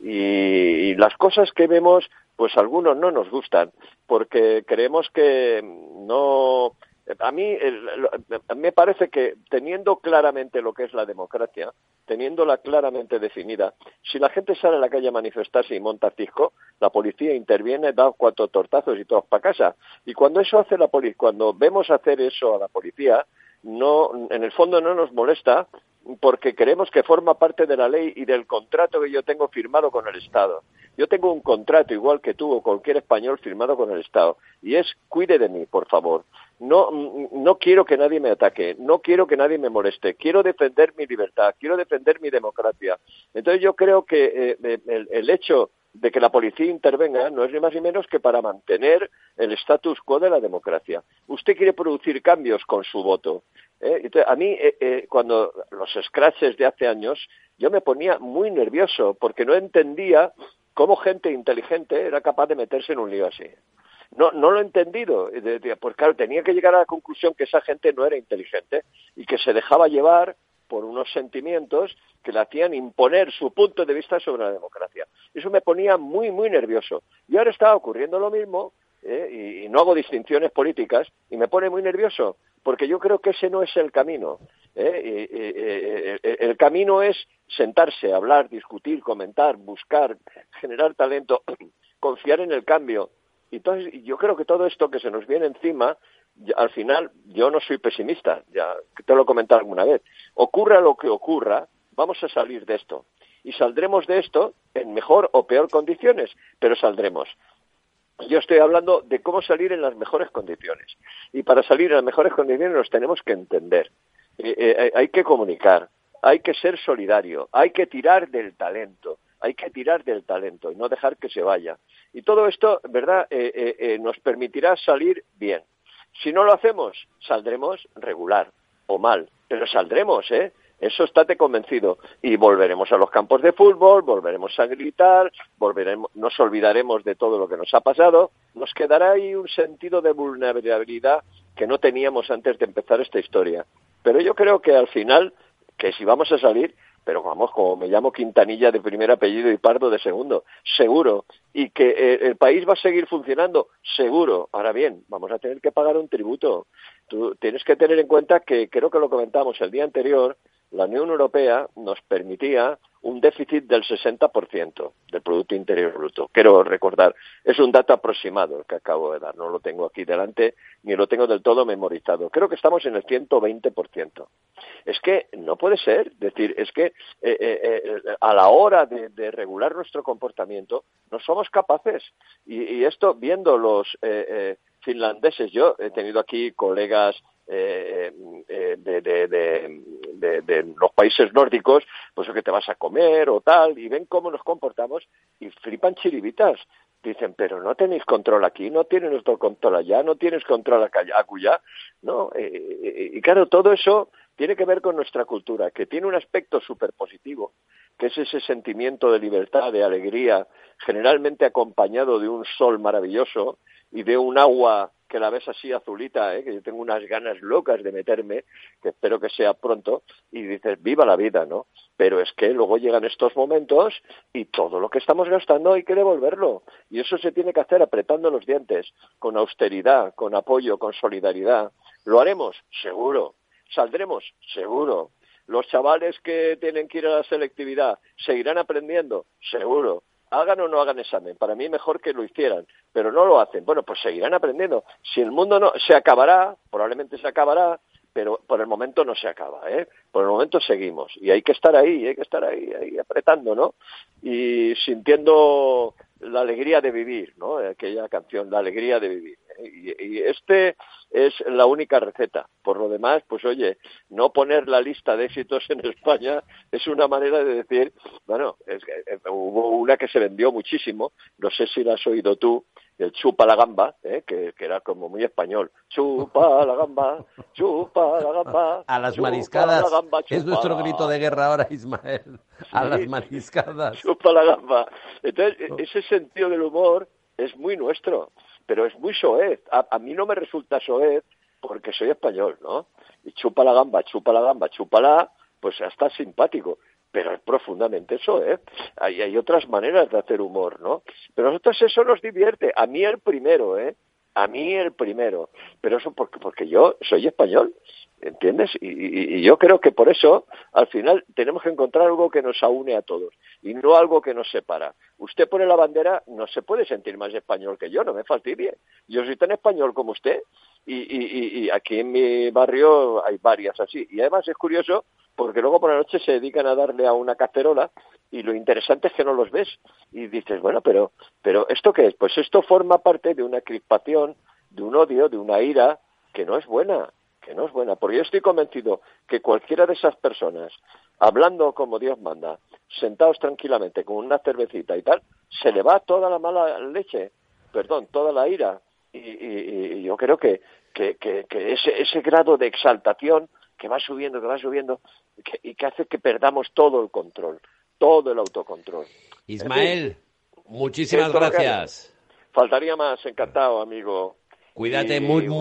Y las cosas que vemos, pues algunos no nos gustan, porque creemos que no... A mí me parece que teniendo claramente lo que es la democracia, teniéndola claramente definida, si la gente sale a la calle a manifestarse y monta cisco, la policía interviene, da 4 tortazos y todos para casa. Y cuando eso hace la policía, cuando vemos hacer eso a la policía, no, en el fondo no nos molesta, porque creemos que forma parte de la ley y del contrato que yo tengo firmado con el Estado. Yo tengo un contrato, igual que tú o cualquier español, firmado con el Estado, y es: cuide de mí, por favor. No quiero que nadie me ataque, no quiero que nadie me moleste, quiero defender mi libertad, quiero defender mi democracia. Entonces yo creo que el hecho de que la policía intervenga no es ni más ni menos que para mantener el status quo de la democracia. Usted quiere producir cambios con su voto. Entonces, a mí, cuando los scratches de hace años, yo me ponía muy nervioso porque no entendía cómo gente inteligente era capaz de meterse en un lío así. No lo he entendido. Pues claro, tenía que llegar a la conclusión que esa gente no era inteligente y que se dejaba llevar por unos sentimientos que le hacían imponer su punto de vista sobre la democracia. Eso me ponía muy, muy nervioso. Y ahora está ocurriendo lo mismo, y no hago distinciones políticas, y me pone muy nervioso, porque yo creo que ese no es el camino. El camino es sentarse, hablar, discutir, comentar, buscar, generar talento, confiar en el cambio. Y entonces, yo creo que todo esto que se nos viene encima, al final, yo no soy pesimista, ya te lo he comentado alguna vez. Ocurra lo que ocurra, vamos a salir de esto. Y saldremos de esto en mejor o peor condiciones, pero saldremos. Yo estoy hablando de cómo salir en las mejores condiciones. Y para salir en las mejores condiciones nos tenemos que entender. Hay que comunicar, hay que ser solidario, hay que tirar del talento. Hay que tirar del talento y no dejar que se vaya. Y todo esto, ¿verdad?, nos permitirá salir bien. Si no lo hacemos, saldremos regular o mal, pero saldremos, Eso estate convencido. Y volveremos a los campos de fútbol, volveremos a gritar, nos olvidaremos de todo lo que nos ha pasado. Nos quedará ahí un sentido de vulnerabilidad que no teníamos antes de empezar esta historia. Pero yo creo que al final, que si vamos a salir, pero vamos, como me llamo Quintanilla de primer apellido y Pardo de segundo, seguro. Y que el país va a seguir funcionando, seguro. Ahora bien, vamos a tener que pagar un tributo. Tú tienes que tener en cuenta que, creo que lo comentamos el día anterior, la Unión Europea nos permitía un déficit del 60% del Producto Interior Bruto. Quiero recordar, es un dato aproximado el que acabo de dar, no lo tengo aquí delante, ni lo tengo del todo memorizado. Creo que estamos en el 120%. Es que no puede ser, es decir, es que a la hora de regular nuestro comportamiento no somos capaces. Y esto, viendo los finlandeses, yo he tenido aquí colegas de los países nórdicos, pues que te vas a comer o tal, y ven cómo nos comportamos y flipan chiribitas. Dicen, pero no tenéis control aquí, no tienes nuestro control allá, no tienes control acullá, ¿no? Y claro, todo eso tiene que ver con nuestra cultura, que tiene un aspecto súper positivo, que es ese sentimiento de libertad, de alegría, generalmente acompañado de un sol maravilloso y de un agua que la ves así azulita, que yo tengo unas ganas locas de meterme, que espero que sea pronto, y dices, viva la vida, ¿no? Pero es que luego llegan estos momentos y todo lo que estamos gastando hay que devolverlo. Y eso se tiene que hacer apretando los dientes, con austeridad, con apoyo, con solidaridad. ¿Lo haremos? Seguro. ¿Saldremos? Seguro. ¿Los chavales que tienen que ir a la selectividad seguirán aprendiendo? Seguro. Hagan o no hagan examen, para mí mejor que lo hicieran, pero no lo hacen. Bueno, pues seguirán aprendiendo. Si el mundo no se acabará, probablemente se acabará, pero por el momento no se acaba, Por el momento seguimos y hay que estar ahí apretando, ¿no? Y sintiendo la alegría de vivir, ¿no? Aquella canción, la alegría de vivir. Y este es la única receta. Por lo demás, pues oye, no poner la lista de éxitos en España es una manera de decir, bueno, hubo una que se vendió muchísimo, no sé si la has oído tú, el chupa la gamba, que era como muy español. Chupa la gamba, chupa la gamba. A las mariscadas. Gamba, es nuestro grito de guerra ahora, Ismael. A las mariscadas. Chupa la gamba. Entonces, ese sentido del humor es muy nuestro, pero es muy soez. A mí no me resulta soez porque soy español, ¿no? Y chupa la gamba, chúpala, pues está simpático. Pero es profundamente eso, Hay otras maneras de hacer humor, ¿no? Pero a nosotros eso nos divierte. A mí el primero, A mí el primero. Pero eso porque yo soy español, ¿entiendes? Y yo creo que por eso, al final, tenemos que encontrar algo que nos aúne a todos y no algo que nos separa. Usted pone la bandera, no se puede sentir más español que yo, no me fastidie. Yo soy tan español como usted y aquí en mi barrio hay varias así. Y además es curioso porque luego por la noche se dedican a darle a una cacerola y lo interesante es que no los ves. Y dices, bueno, pero ¿esto qué es? Pues esto forma parte de una crispación, de un odio, de una ira que no es buena. que no es buena, porque yo estoy convencido que cualquiera de esas personas, hablando como Dios manda, sentados tranquilamente con una cervecita y tal, se le va toda la mala leche, toda la ira, y yo creo que ese grado de exaltación que va subiendo, y que hace que perdamos todo el control, todo el autocontrol. Ismael, muchísimas gracias. Faltaría más, encantado, amigo. Cuídate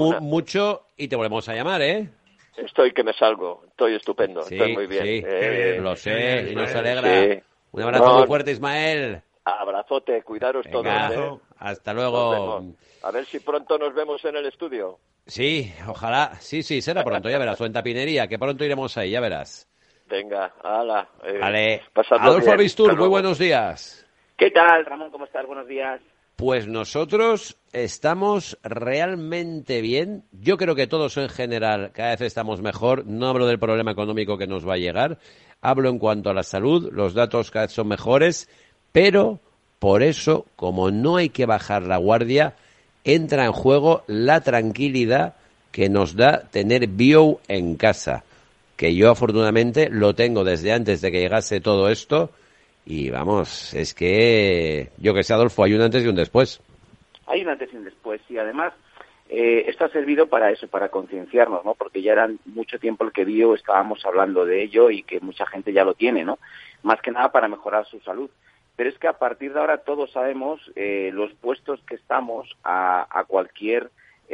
mucho y te volvemos a llamar, ¿eh? Estoy que me salgo, estoy estupendo, sí, estoy muy bien. Sí, lo sé, y nos alegra. Sí. Un abrazo muy fuerte, Ismael. Abrazote, cuidaros todos. Hasta luego. A ver si pronto nos vemos en el estudio. Sí, ojalá. Sí, será pronto, ya verás. O en Tapinería, que pronto iremos ahí, ya verás. Venga, hala. Vale. Adolfo Albistur, muy buenos días. ¿Qué tal, Ramón? ¿Cómo estás? Buenos días. Pues nosotros estamos realmente bien. Yo creo que todos en general cada vez estamos mejor. No hablo del problema económico que nos va a llegar. Hablo en cuanto a la salud. Los datos cada vez son mejores. Pero, por eso, como no hay que bajar la guardia, entra en juego la tranquilidad que nos da tener Bio en casa. Que yo, afortunadamente, lo tengo desde antes de que llegase todo esto. Y vamos, es que, yo que sé, Adolfo, hay un antes y un después. Hay un antes y un después, y además esto ha servido para eso, para concienciarnos, ¿no? Porque ya era mucho tiempo el que estábamos hablando de ello y que mucha gente ya lo tiene, ¿no? Más que nada para mejorar su salud. Pero es que a partir de ahora todos sabemos los puestos que estamos a cualquier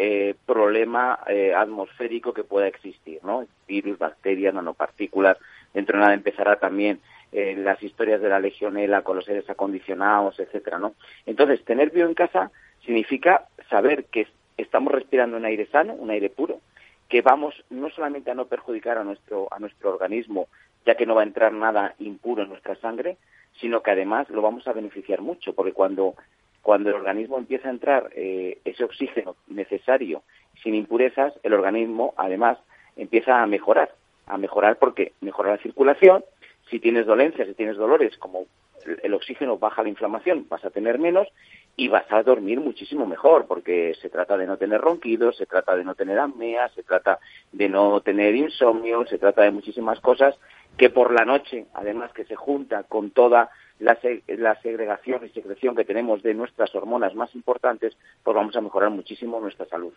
problema atmosférico que pueda existir, ¿no? Virus, bacterias, nanopartículas. Dentro de nada empezará también las historias de la legionela con los aires acondicionados, etcétera, ¿no? Entonces, tener Bio en casa significa saber que estamos respirando un aire sano, un aire puro, que vamos no solamente a no perjudicar a nuestro organismo, ya que no va a entrar nada impuro en nuestra sangre, sino que además lo vamos a beneficiar mucho, porque cuando el organismo empieza a entrar ese oxígeno necesario sin impurezas, el organismo además empieza a mejorar porque mejora la circulación. Si tienes dolencias, si tienes dolores, como el oxígeno baja la inflamación, vas a tener menos y vas a dormir muchísimo mejor, porque se trata de no tener ronquidos, se trata de no tener apnea, se trata de no tener insomnio, se trata de muchísimas cosas que por la noche, además que se junta con toda la segregación y secreción que tenemos de nuestras hormonas más importantes, pues vamos a mejorar muchísimo nuestra salud.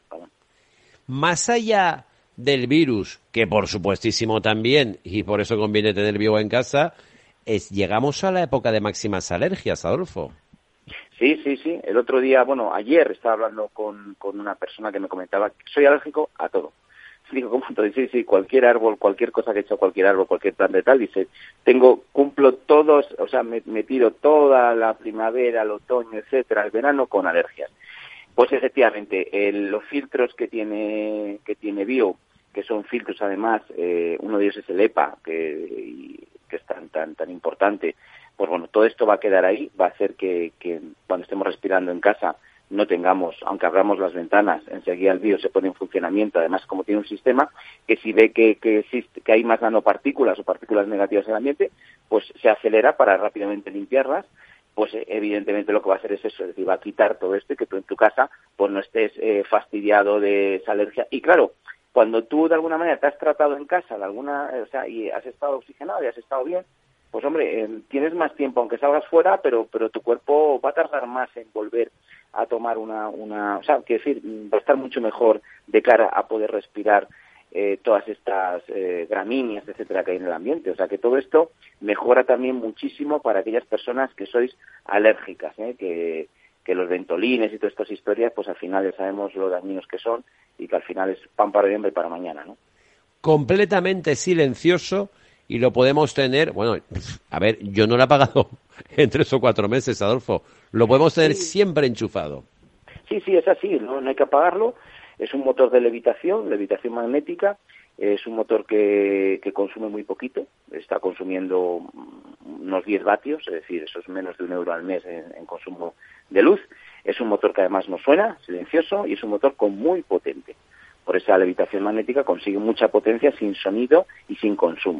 Más allá del virus, que por supuestísimo también, y por eso conviene tener Bio en casa, llegamos a la época de máximas alergias, Adolfo. Sí. El otro día, ayer estaba hablando con una persona que me comentaba que soy alérgico a todo. Digo, ¿cómo? Entonces, sí, cualquier árbol, cualquier cosa que he hecho, cualquier árbol, cualquier planta de tal, dice, cumplo todos, o sea, me tiro toda la primavera, el otoño, etcétera, el verano con alergias. Pues efectivamente, los filtros que tiene Bio, que son filtros además, uno de ellos es el EPA, que es tan importante, pues todo esto va a quedar ahí, va a hacer que cuando estemos respirando en casa no tengamos, aunque abramos las ventanas, enseguida el Bio se pone en funcionamiento, además como tiene un sistema que si ve que hay más nanopartículas o partículas negativas en el ambiente, pues se acelera para rápidamente limpiarlas. Pues evidentemente lo que va a hacer es eso, es decir, va a quitar todo esto y que tú en tu casa pues no estés fastidiado de esa alergia. Y claro, cuando tú de alguna manera te has tratado en casa y has estado oxigenado y has estado bien, pues hombre, tienes más tiempo aunque salgas fuera, pero tu cuerpo va a tardar más en volver a tomar quiero decir, va a estar mucho mejor de cara a poder respirar todas estas gramíneas, etcétera, que hay en el ambiente. O sea, que todo esto mejora también muchísimo para aquellas personas que sois alérgicas, que los ventolines y todas estas historias, pues al final ya sabemos lo dañinos que son y que al final es pan para hoy, hambre para mañana, ¿no? Completamente silencioso y lo podemos tener, yo no lo he apagado en 3 o 4 meses, Adolfo. Lo podemos tener siempre enchufado. Sí, es así, no hay que apagarlo. Es un motor de levitación magnética. Es un motor que consume muy poquito. Está consumiendo unos 10 vatios, es decir, eso es menos de €1 al mes en consumo de luz. Es un motor que además no suena, silencioso, y es un motor muy potente. Por esa levitación magnética consigue mucha potencia sin sonido y sin consumo.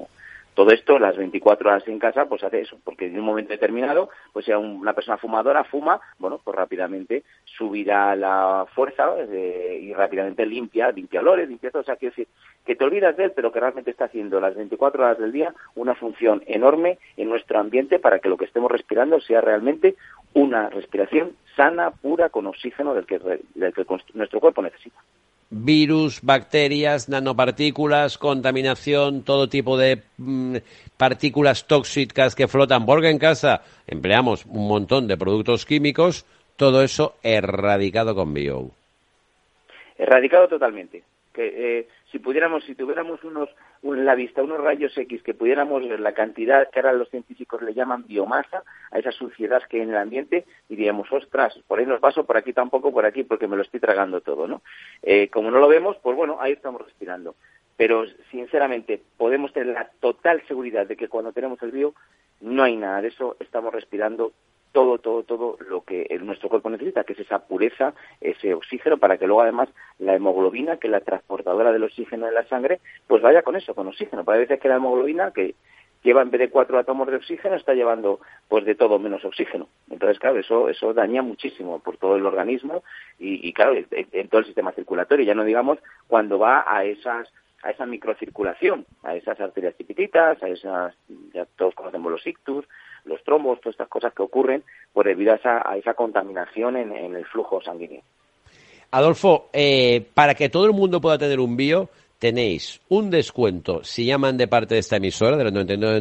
Todo esto, las 24 horas en casa, pues hace eso, porque en un momento determinado, pues si una persona fumadora fuma, bueno, pues rápidamente subirá la fuerza y rápidamente limpia olores, limpia todo. O sea, quiero decir, que te olvidas de él, pero que realmente está haciendo las 24 horas del día una función enorme en nuestro ambiente para que lo que estemos respirando sea realmente una respiración sana, pura, con oxígeno del que nuestro cuerpo necesita. Virus, bacterias, nanopartículas, contaminación, todo tipo de partículas tóxicas que flotan, porque en casa empleamos un montón de productos químicos, todo eso erradicado con Bio. Erradicado totalmente. Si tuviéramos en la vista unos rayos X que pudiéramos ver la cantidad que ahora los científicos le llaman biomasa, a esa suciedad que hay en el ambiente, diríamos, ostras, por ahí nos paso, por aquí tampoco, por aquí, porque me lo estoy tragando todo, ¿no? Como no lo vemos, pues bueno, ahí estamos respirando. Pero, sinceramente, podemos tener la total seguridad de que cuando tenemos el bio, no hay nada de eso, estamos respirando todo lo que nuestro cuerpo necesita, que es esa pureza, ese oxígeno, para que luego además la hemoglobina, que es la transportadora del oxígeno en la sangre, pues vaya con eso, con oxígeno. Para veces que la hemoglobina, que lleva en vez de 4 átomos de oxígeno, está llevando pues de todo menos oxígeno. Entonces, claro, eso daña muchísimo por todo el organismo y claro, en todo el sistema circulatorio. Ya no digamos cuando va a esa microcirculación, a esas arterias chiquititas, a esas, ya todos conocemos los ictus, los trombos, todas estas cosas que ocurren por debido a esa contaminación en el flujo sanguíneo. Adolfo, para que todo el mundo pueda tener un bio, tenéis un descuento, si llaman de parte de esta emisora, de la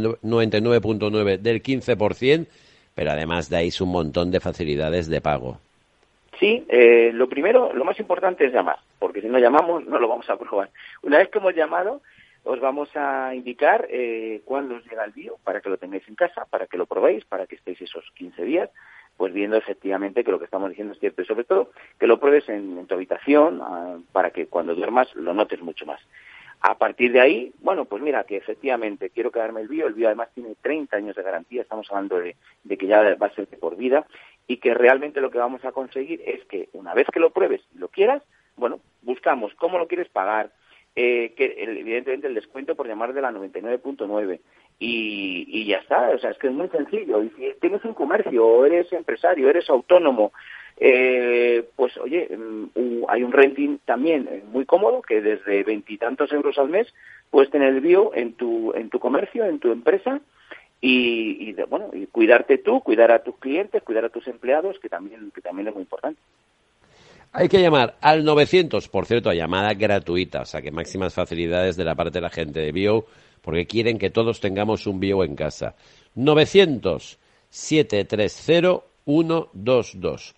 99.9 del 15%, pero además dais un montón de facilidades de pago. Sí, lo primero, lo más importante es llamar, porque si no llamamos no lo vamos a probar. Una vez que hemos llamado, os vamos a indicar cuándo os llega el bio, para que lo tengáis en casa, para que lo probéis, para que estéis esos 15 días, pues viendo efectivamente que lo que estamos diciendo es cierto y sobre todo que lo pruebes en tu habitación para que cuando duermas lo notes mucho más. A partir de ahí, bueno, pues mira, que efectivamente quiero quedarme el bio además tiene 30 años de garantía, estamos hablando de que ya va a ser de por vida y que realmente lo que vamos a conseguir es que una vez que lo pruebes y lo quieras, bueno, buscamos cómo lo quieres pagar, evidentemente el descuento por llamar de la 99.9 y ya está, o sea, es que es muy sencillo. Y si tienes un comercio o eres empresario, eres autónomo, pues oye, hay un renting también muy cómodo que desde 20 y tantos euros al mes puedes tener el bio en tu comercio, en tu empresa y cuidarte tú, cuidar a tus clientes, cuidar a tus empleados, que también es muy importante. Hay que llamar al 900, por cierto, a llamada gratuita, o sea que máximas facilidades de la parte de la gente de Bio, porque quieren que todos tengamos un Bio en casa. 900-730-122.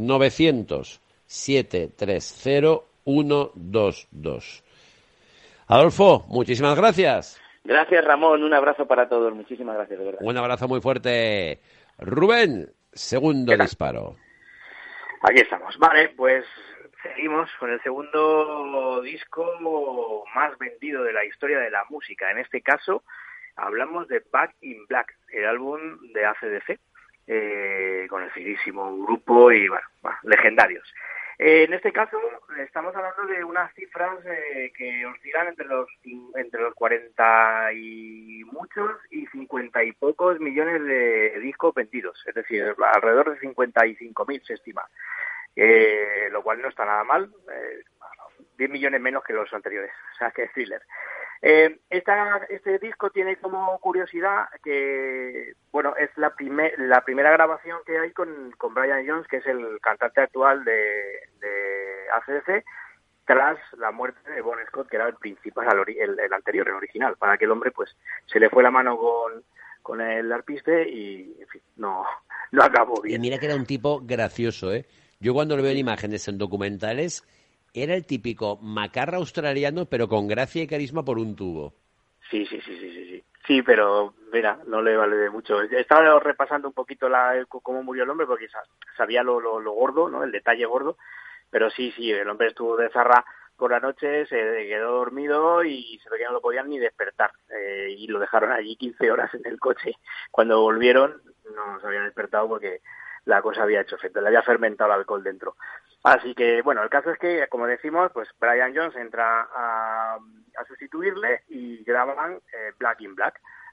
900-730-122. Adolfo, muchísimas gracias. Gracias, Ramón. Un abrazo para todos. Muchísimas gracias, de verdad. Un abrazo muy fuerte. Rubén, segundo disparo. Aquí estamos. Vale, pues seguimos con el segundo disco más vendido de la historia de la música. En este caso, hablamos de Back in Black, el álbum de AC/DC, con el finísimo grupo y, bueno, legendarios. En este caso, estamos hablando de unas cifras que oscilan entre los 40 y muchos y 50 y pocos millones de discos vendidos, es decir, alrededor de 55.000 se estima, lo cual no está nada mal, 10 millones menos que los anteriores, o sea, que es thriller. Este disco tiene como curiosidad que, bueno, es la primera grabación que hay con Brian Jones, que es el cantante actual de AC/DC, tras la muerte de Bon Scott, que era el principal, el anterior, el original, para que el hombre pues se le fue la mano con el arpiste y, en fin, no acabó bien. Y mira que era un tipo gracioso, ¿eh? Yo cuando lo veo en imágenes, en documentales, era el típico macarra australiano, pero con gracia y carisma por un tubo. Sí. Sí, pero mira, no le vale de mucho. Estaba repasando un poquito cómo murió el hombre, porque sabía lo gordo, ¿no? El detalle gordo. Pero sí, el hombre estuvo de zarra por la noche, se quedó dormido y se ve que no lo podían ni despertar. Y lo dejaron allí 15 horas en el coche. Cuando volvieron, no se habían despertado porque la cosa había hecho efecto, le había fermentado el alcohol dentro. Así que, bueno, el caso es que, como decimos, pues Brian Jones entra a sustituirle y graban Back in Black.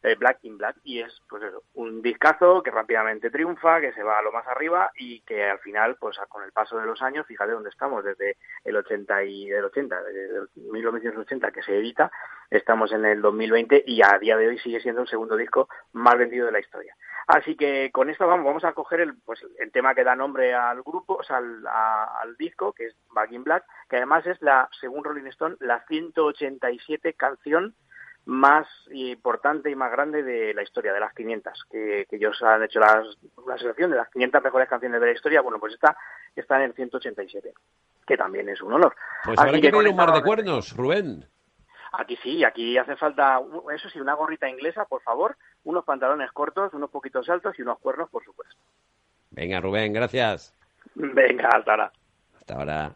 Black in Black, y es pues eso, un discazo que rápidamente triunfa, que se va a lo más arriba y que al final, pues con el paso de los años, fíjate dónde estamos, desde desde 1980 que se edita, estamos en el 2020 y a día de hoy sigue siendo el segundo disco más vendido de la historia. Así que con esto vamos a coger el tema que da nombre al grupo, o sea, al disco, que es Back in Black, que además es según Rolling Stone, la 187 canción más importante y más grande de la historia, de las 500, que ellos han hecho la selección de las 500 mejores canciones de la historia. Bueno, pues está en el 187, que también es un honor. Pues habrá que pedir un mar de cuernos, Rubén. Aquí sí, aquí hace falta, eso sí, una gorrita inglesa, por favor, unos pantalones cortos, unos poquitos altos y unos cuernos, por supuesto. Venga, Rubén, gracias. Venga, hasta ahora. Hasta ahora.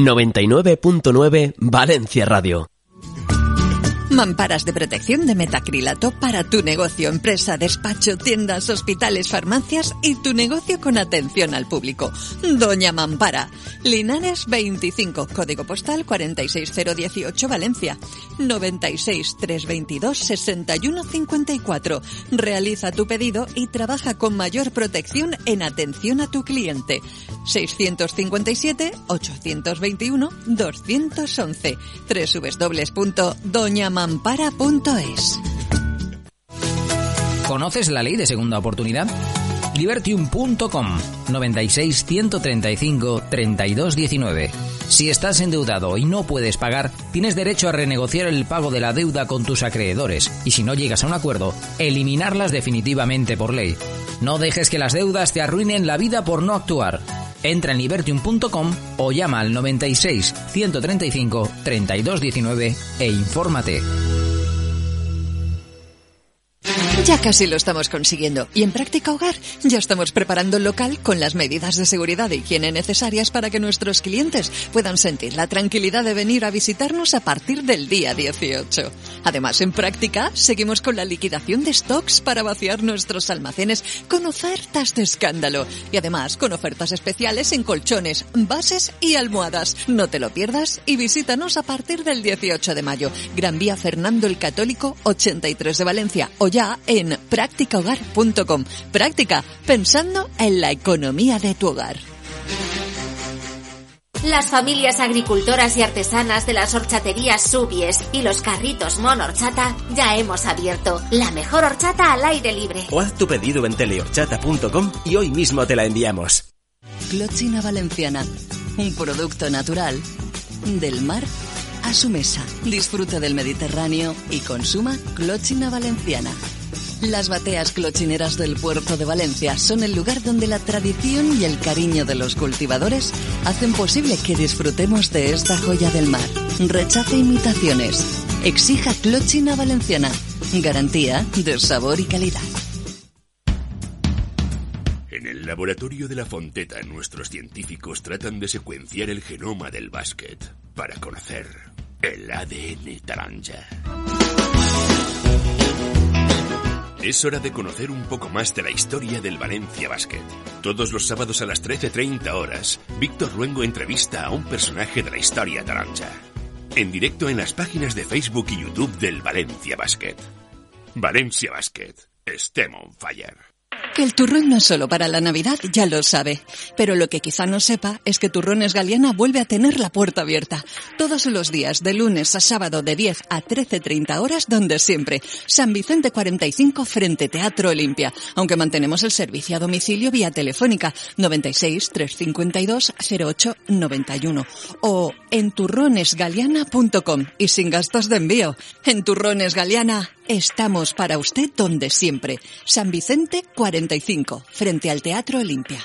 99.9 Valencia Radio. Mamparas de protección de metacrilato para tu negocio, empresa, despacho, tiendas, hospitales, farmacias y tu negocio con atención al público. Doña Mampara. Linares 25, código postal 46018, Valencia. 96 322 6154. Realiza tu pedido y trabaja con mayor protección en atención a tu cliente. 657 821 211. www.doñamampara.es. ¿Conoces la ley de segunda oportunidad? Libertium.com 96 135 32 19. Si estás endeudado y no puedes pagar, tienes derecho a renegociar el pago de la deuda con tus acreedores y, si no llegas a un acuerdo, eliminarlas definitivamente por ley. No dejes que las deudas te arruinen la vida por no actuar. Entra en libertium.com o llama al 96 135 32 19 e infórmate. Ya casi lo estamos consiguiendo y en Práctica Hogar ya estamos preparando el local con las medidas de seguridad e higiene necesarias para que nuestros clientes puedan sentir la tranquilidad de venir a visitarnos a partir del día 18. Además, en Práctica seguimos con la liquidación de stocks para vaciar nuestros almacenes con ofertas de escándalo y además con ofertas especiales en colchones, bases y almohadas. No te lo pierdas y visítanos a partir del 18 de mayo. Gran Vía Fernando el Católico 83 de Valencia o ya en practicahogar.com. Práctica, pensando en la economía de tu hogar. Las familias agricultoras y artesanas de las horchaterías Subies y los carritos Mon Horchata ya hemos abierto la mejor horchata al aire libre. O haz tu pedido en telehorchata.com y hoy mismo te la enviamos. Clochina Valenciana, un producto natural del mar a su mesa. Disfruta del Mediterráneo y consuma Clochina Valenciana. Las bateas clochineras del puerto de Valencia son el lugar donde la tradición y el cariño de los cultivadores hacen posible que disfrutemos de esta joya del mar. Rechace imitaciones. Exija Clochina Valenciana. Garantía de sabor y calidad. En el laboratorio de la Fonteta, nuestros científicos tratan de secuenciar el genoma del básquet para conocer el ADN Taranja. Es hora de conocer un poco más de la historia del Valencia Basket. Todos los sábados a las 13:30 horas, Víctor Ruengo entrevista a un personaje de la historia taranja. En directo en las páginas de Facebook y YouTube del Valencia Basket. Valencia Basket. Estem on fire. Que el turrón no es solo para la Navidad, ya lo sabe. Pero lo que quizá no sepa es que Turrones Galiana vuelve a tener la puerta abierta. Todos los días, de lunes a sábado, de 10 a 13:30 horas, donde siempre. San Vicente 45, frente Teatro Olimpia. Aunque mantenemos el servicio a domicilio vía telefónica 96 352 08 91. O en turronesgaliana.com y sin gastos de envío. En Turrones Galiana estamos para usted donde siempre. San Vicente 45, frente al Teatro Olimpia.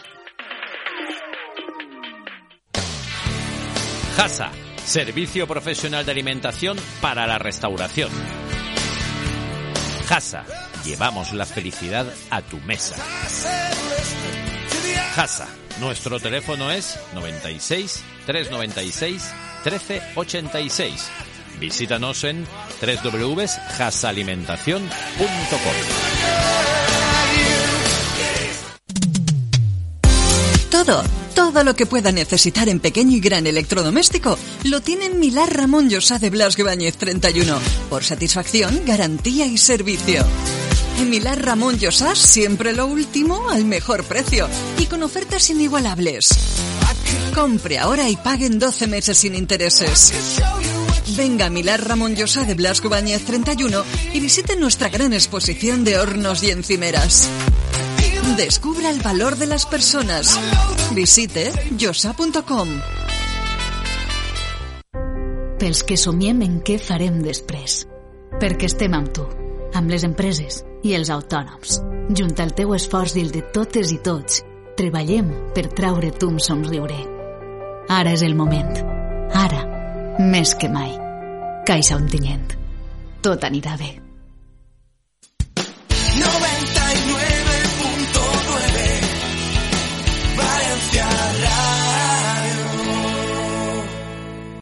JASA, servicio profesional de alimentación para la restauración. JASA, llevamos la felicidad a tu mesa. JASA, nuestro teléfono es 96 396 1386. Visítanos en www.jasaalimentacion.com. Todo lo que pueda necesitar en pequeño y gran electrodoméstico lo tiene en Milán Ramón Llosá de Blasco Ibáñez 31. Por satisfacción, garantía y servicio. En Milán Ramón Llosá siempre lo último al mejor precio y con ofertas inigualables. Compre ahora y pague en 12 meses sin intereses. Venga a Milán Ramón Llosá de Blasco Ibáñez 31 y visite nuestra gran exposición de hornos y encimeras. Descubra el valor de las personas. Visite llosà.com. Pels que somiem en què farem després. Perquè estem amb tu, amb les empreses i els autònoms. Junt al teu esforç i el de totes i tots, treballem per traure-te un somriure. Ara és el moment. Ara, més que mai. Caixa Ontinyent. Tot anirà bé.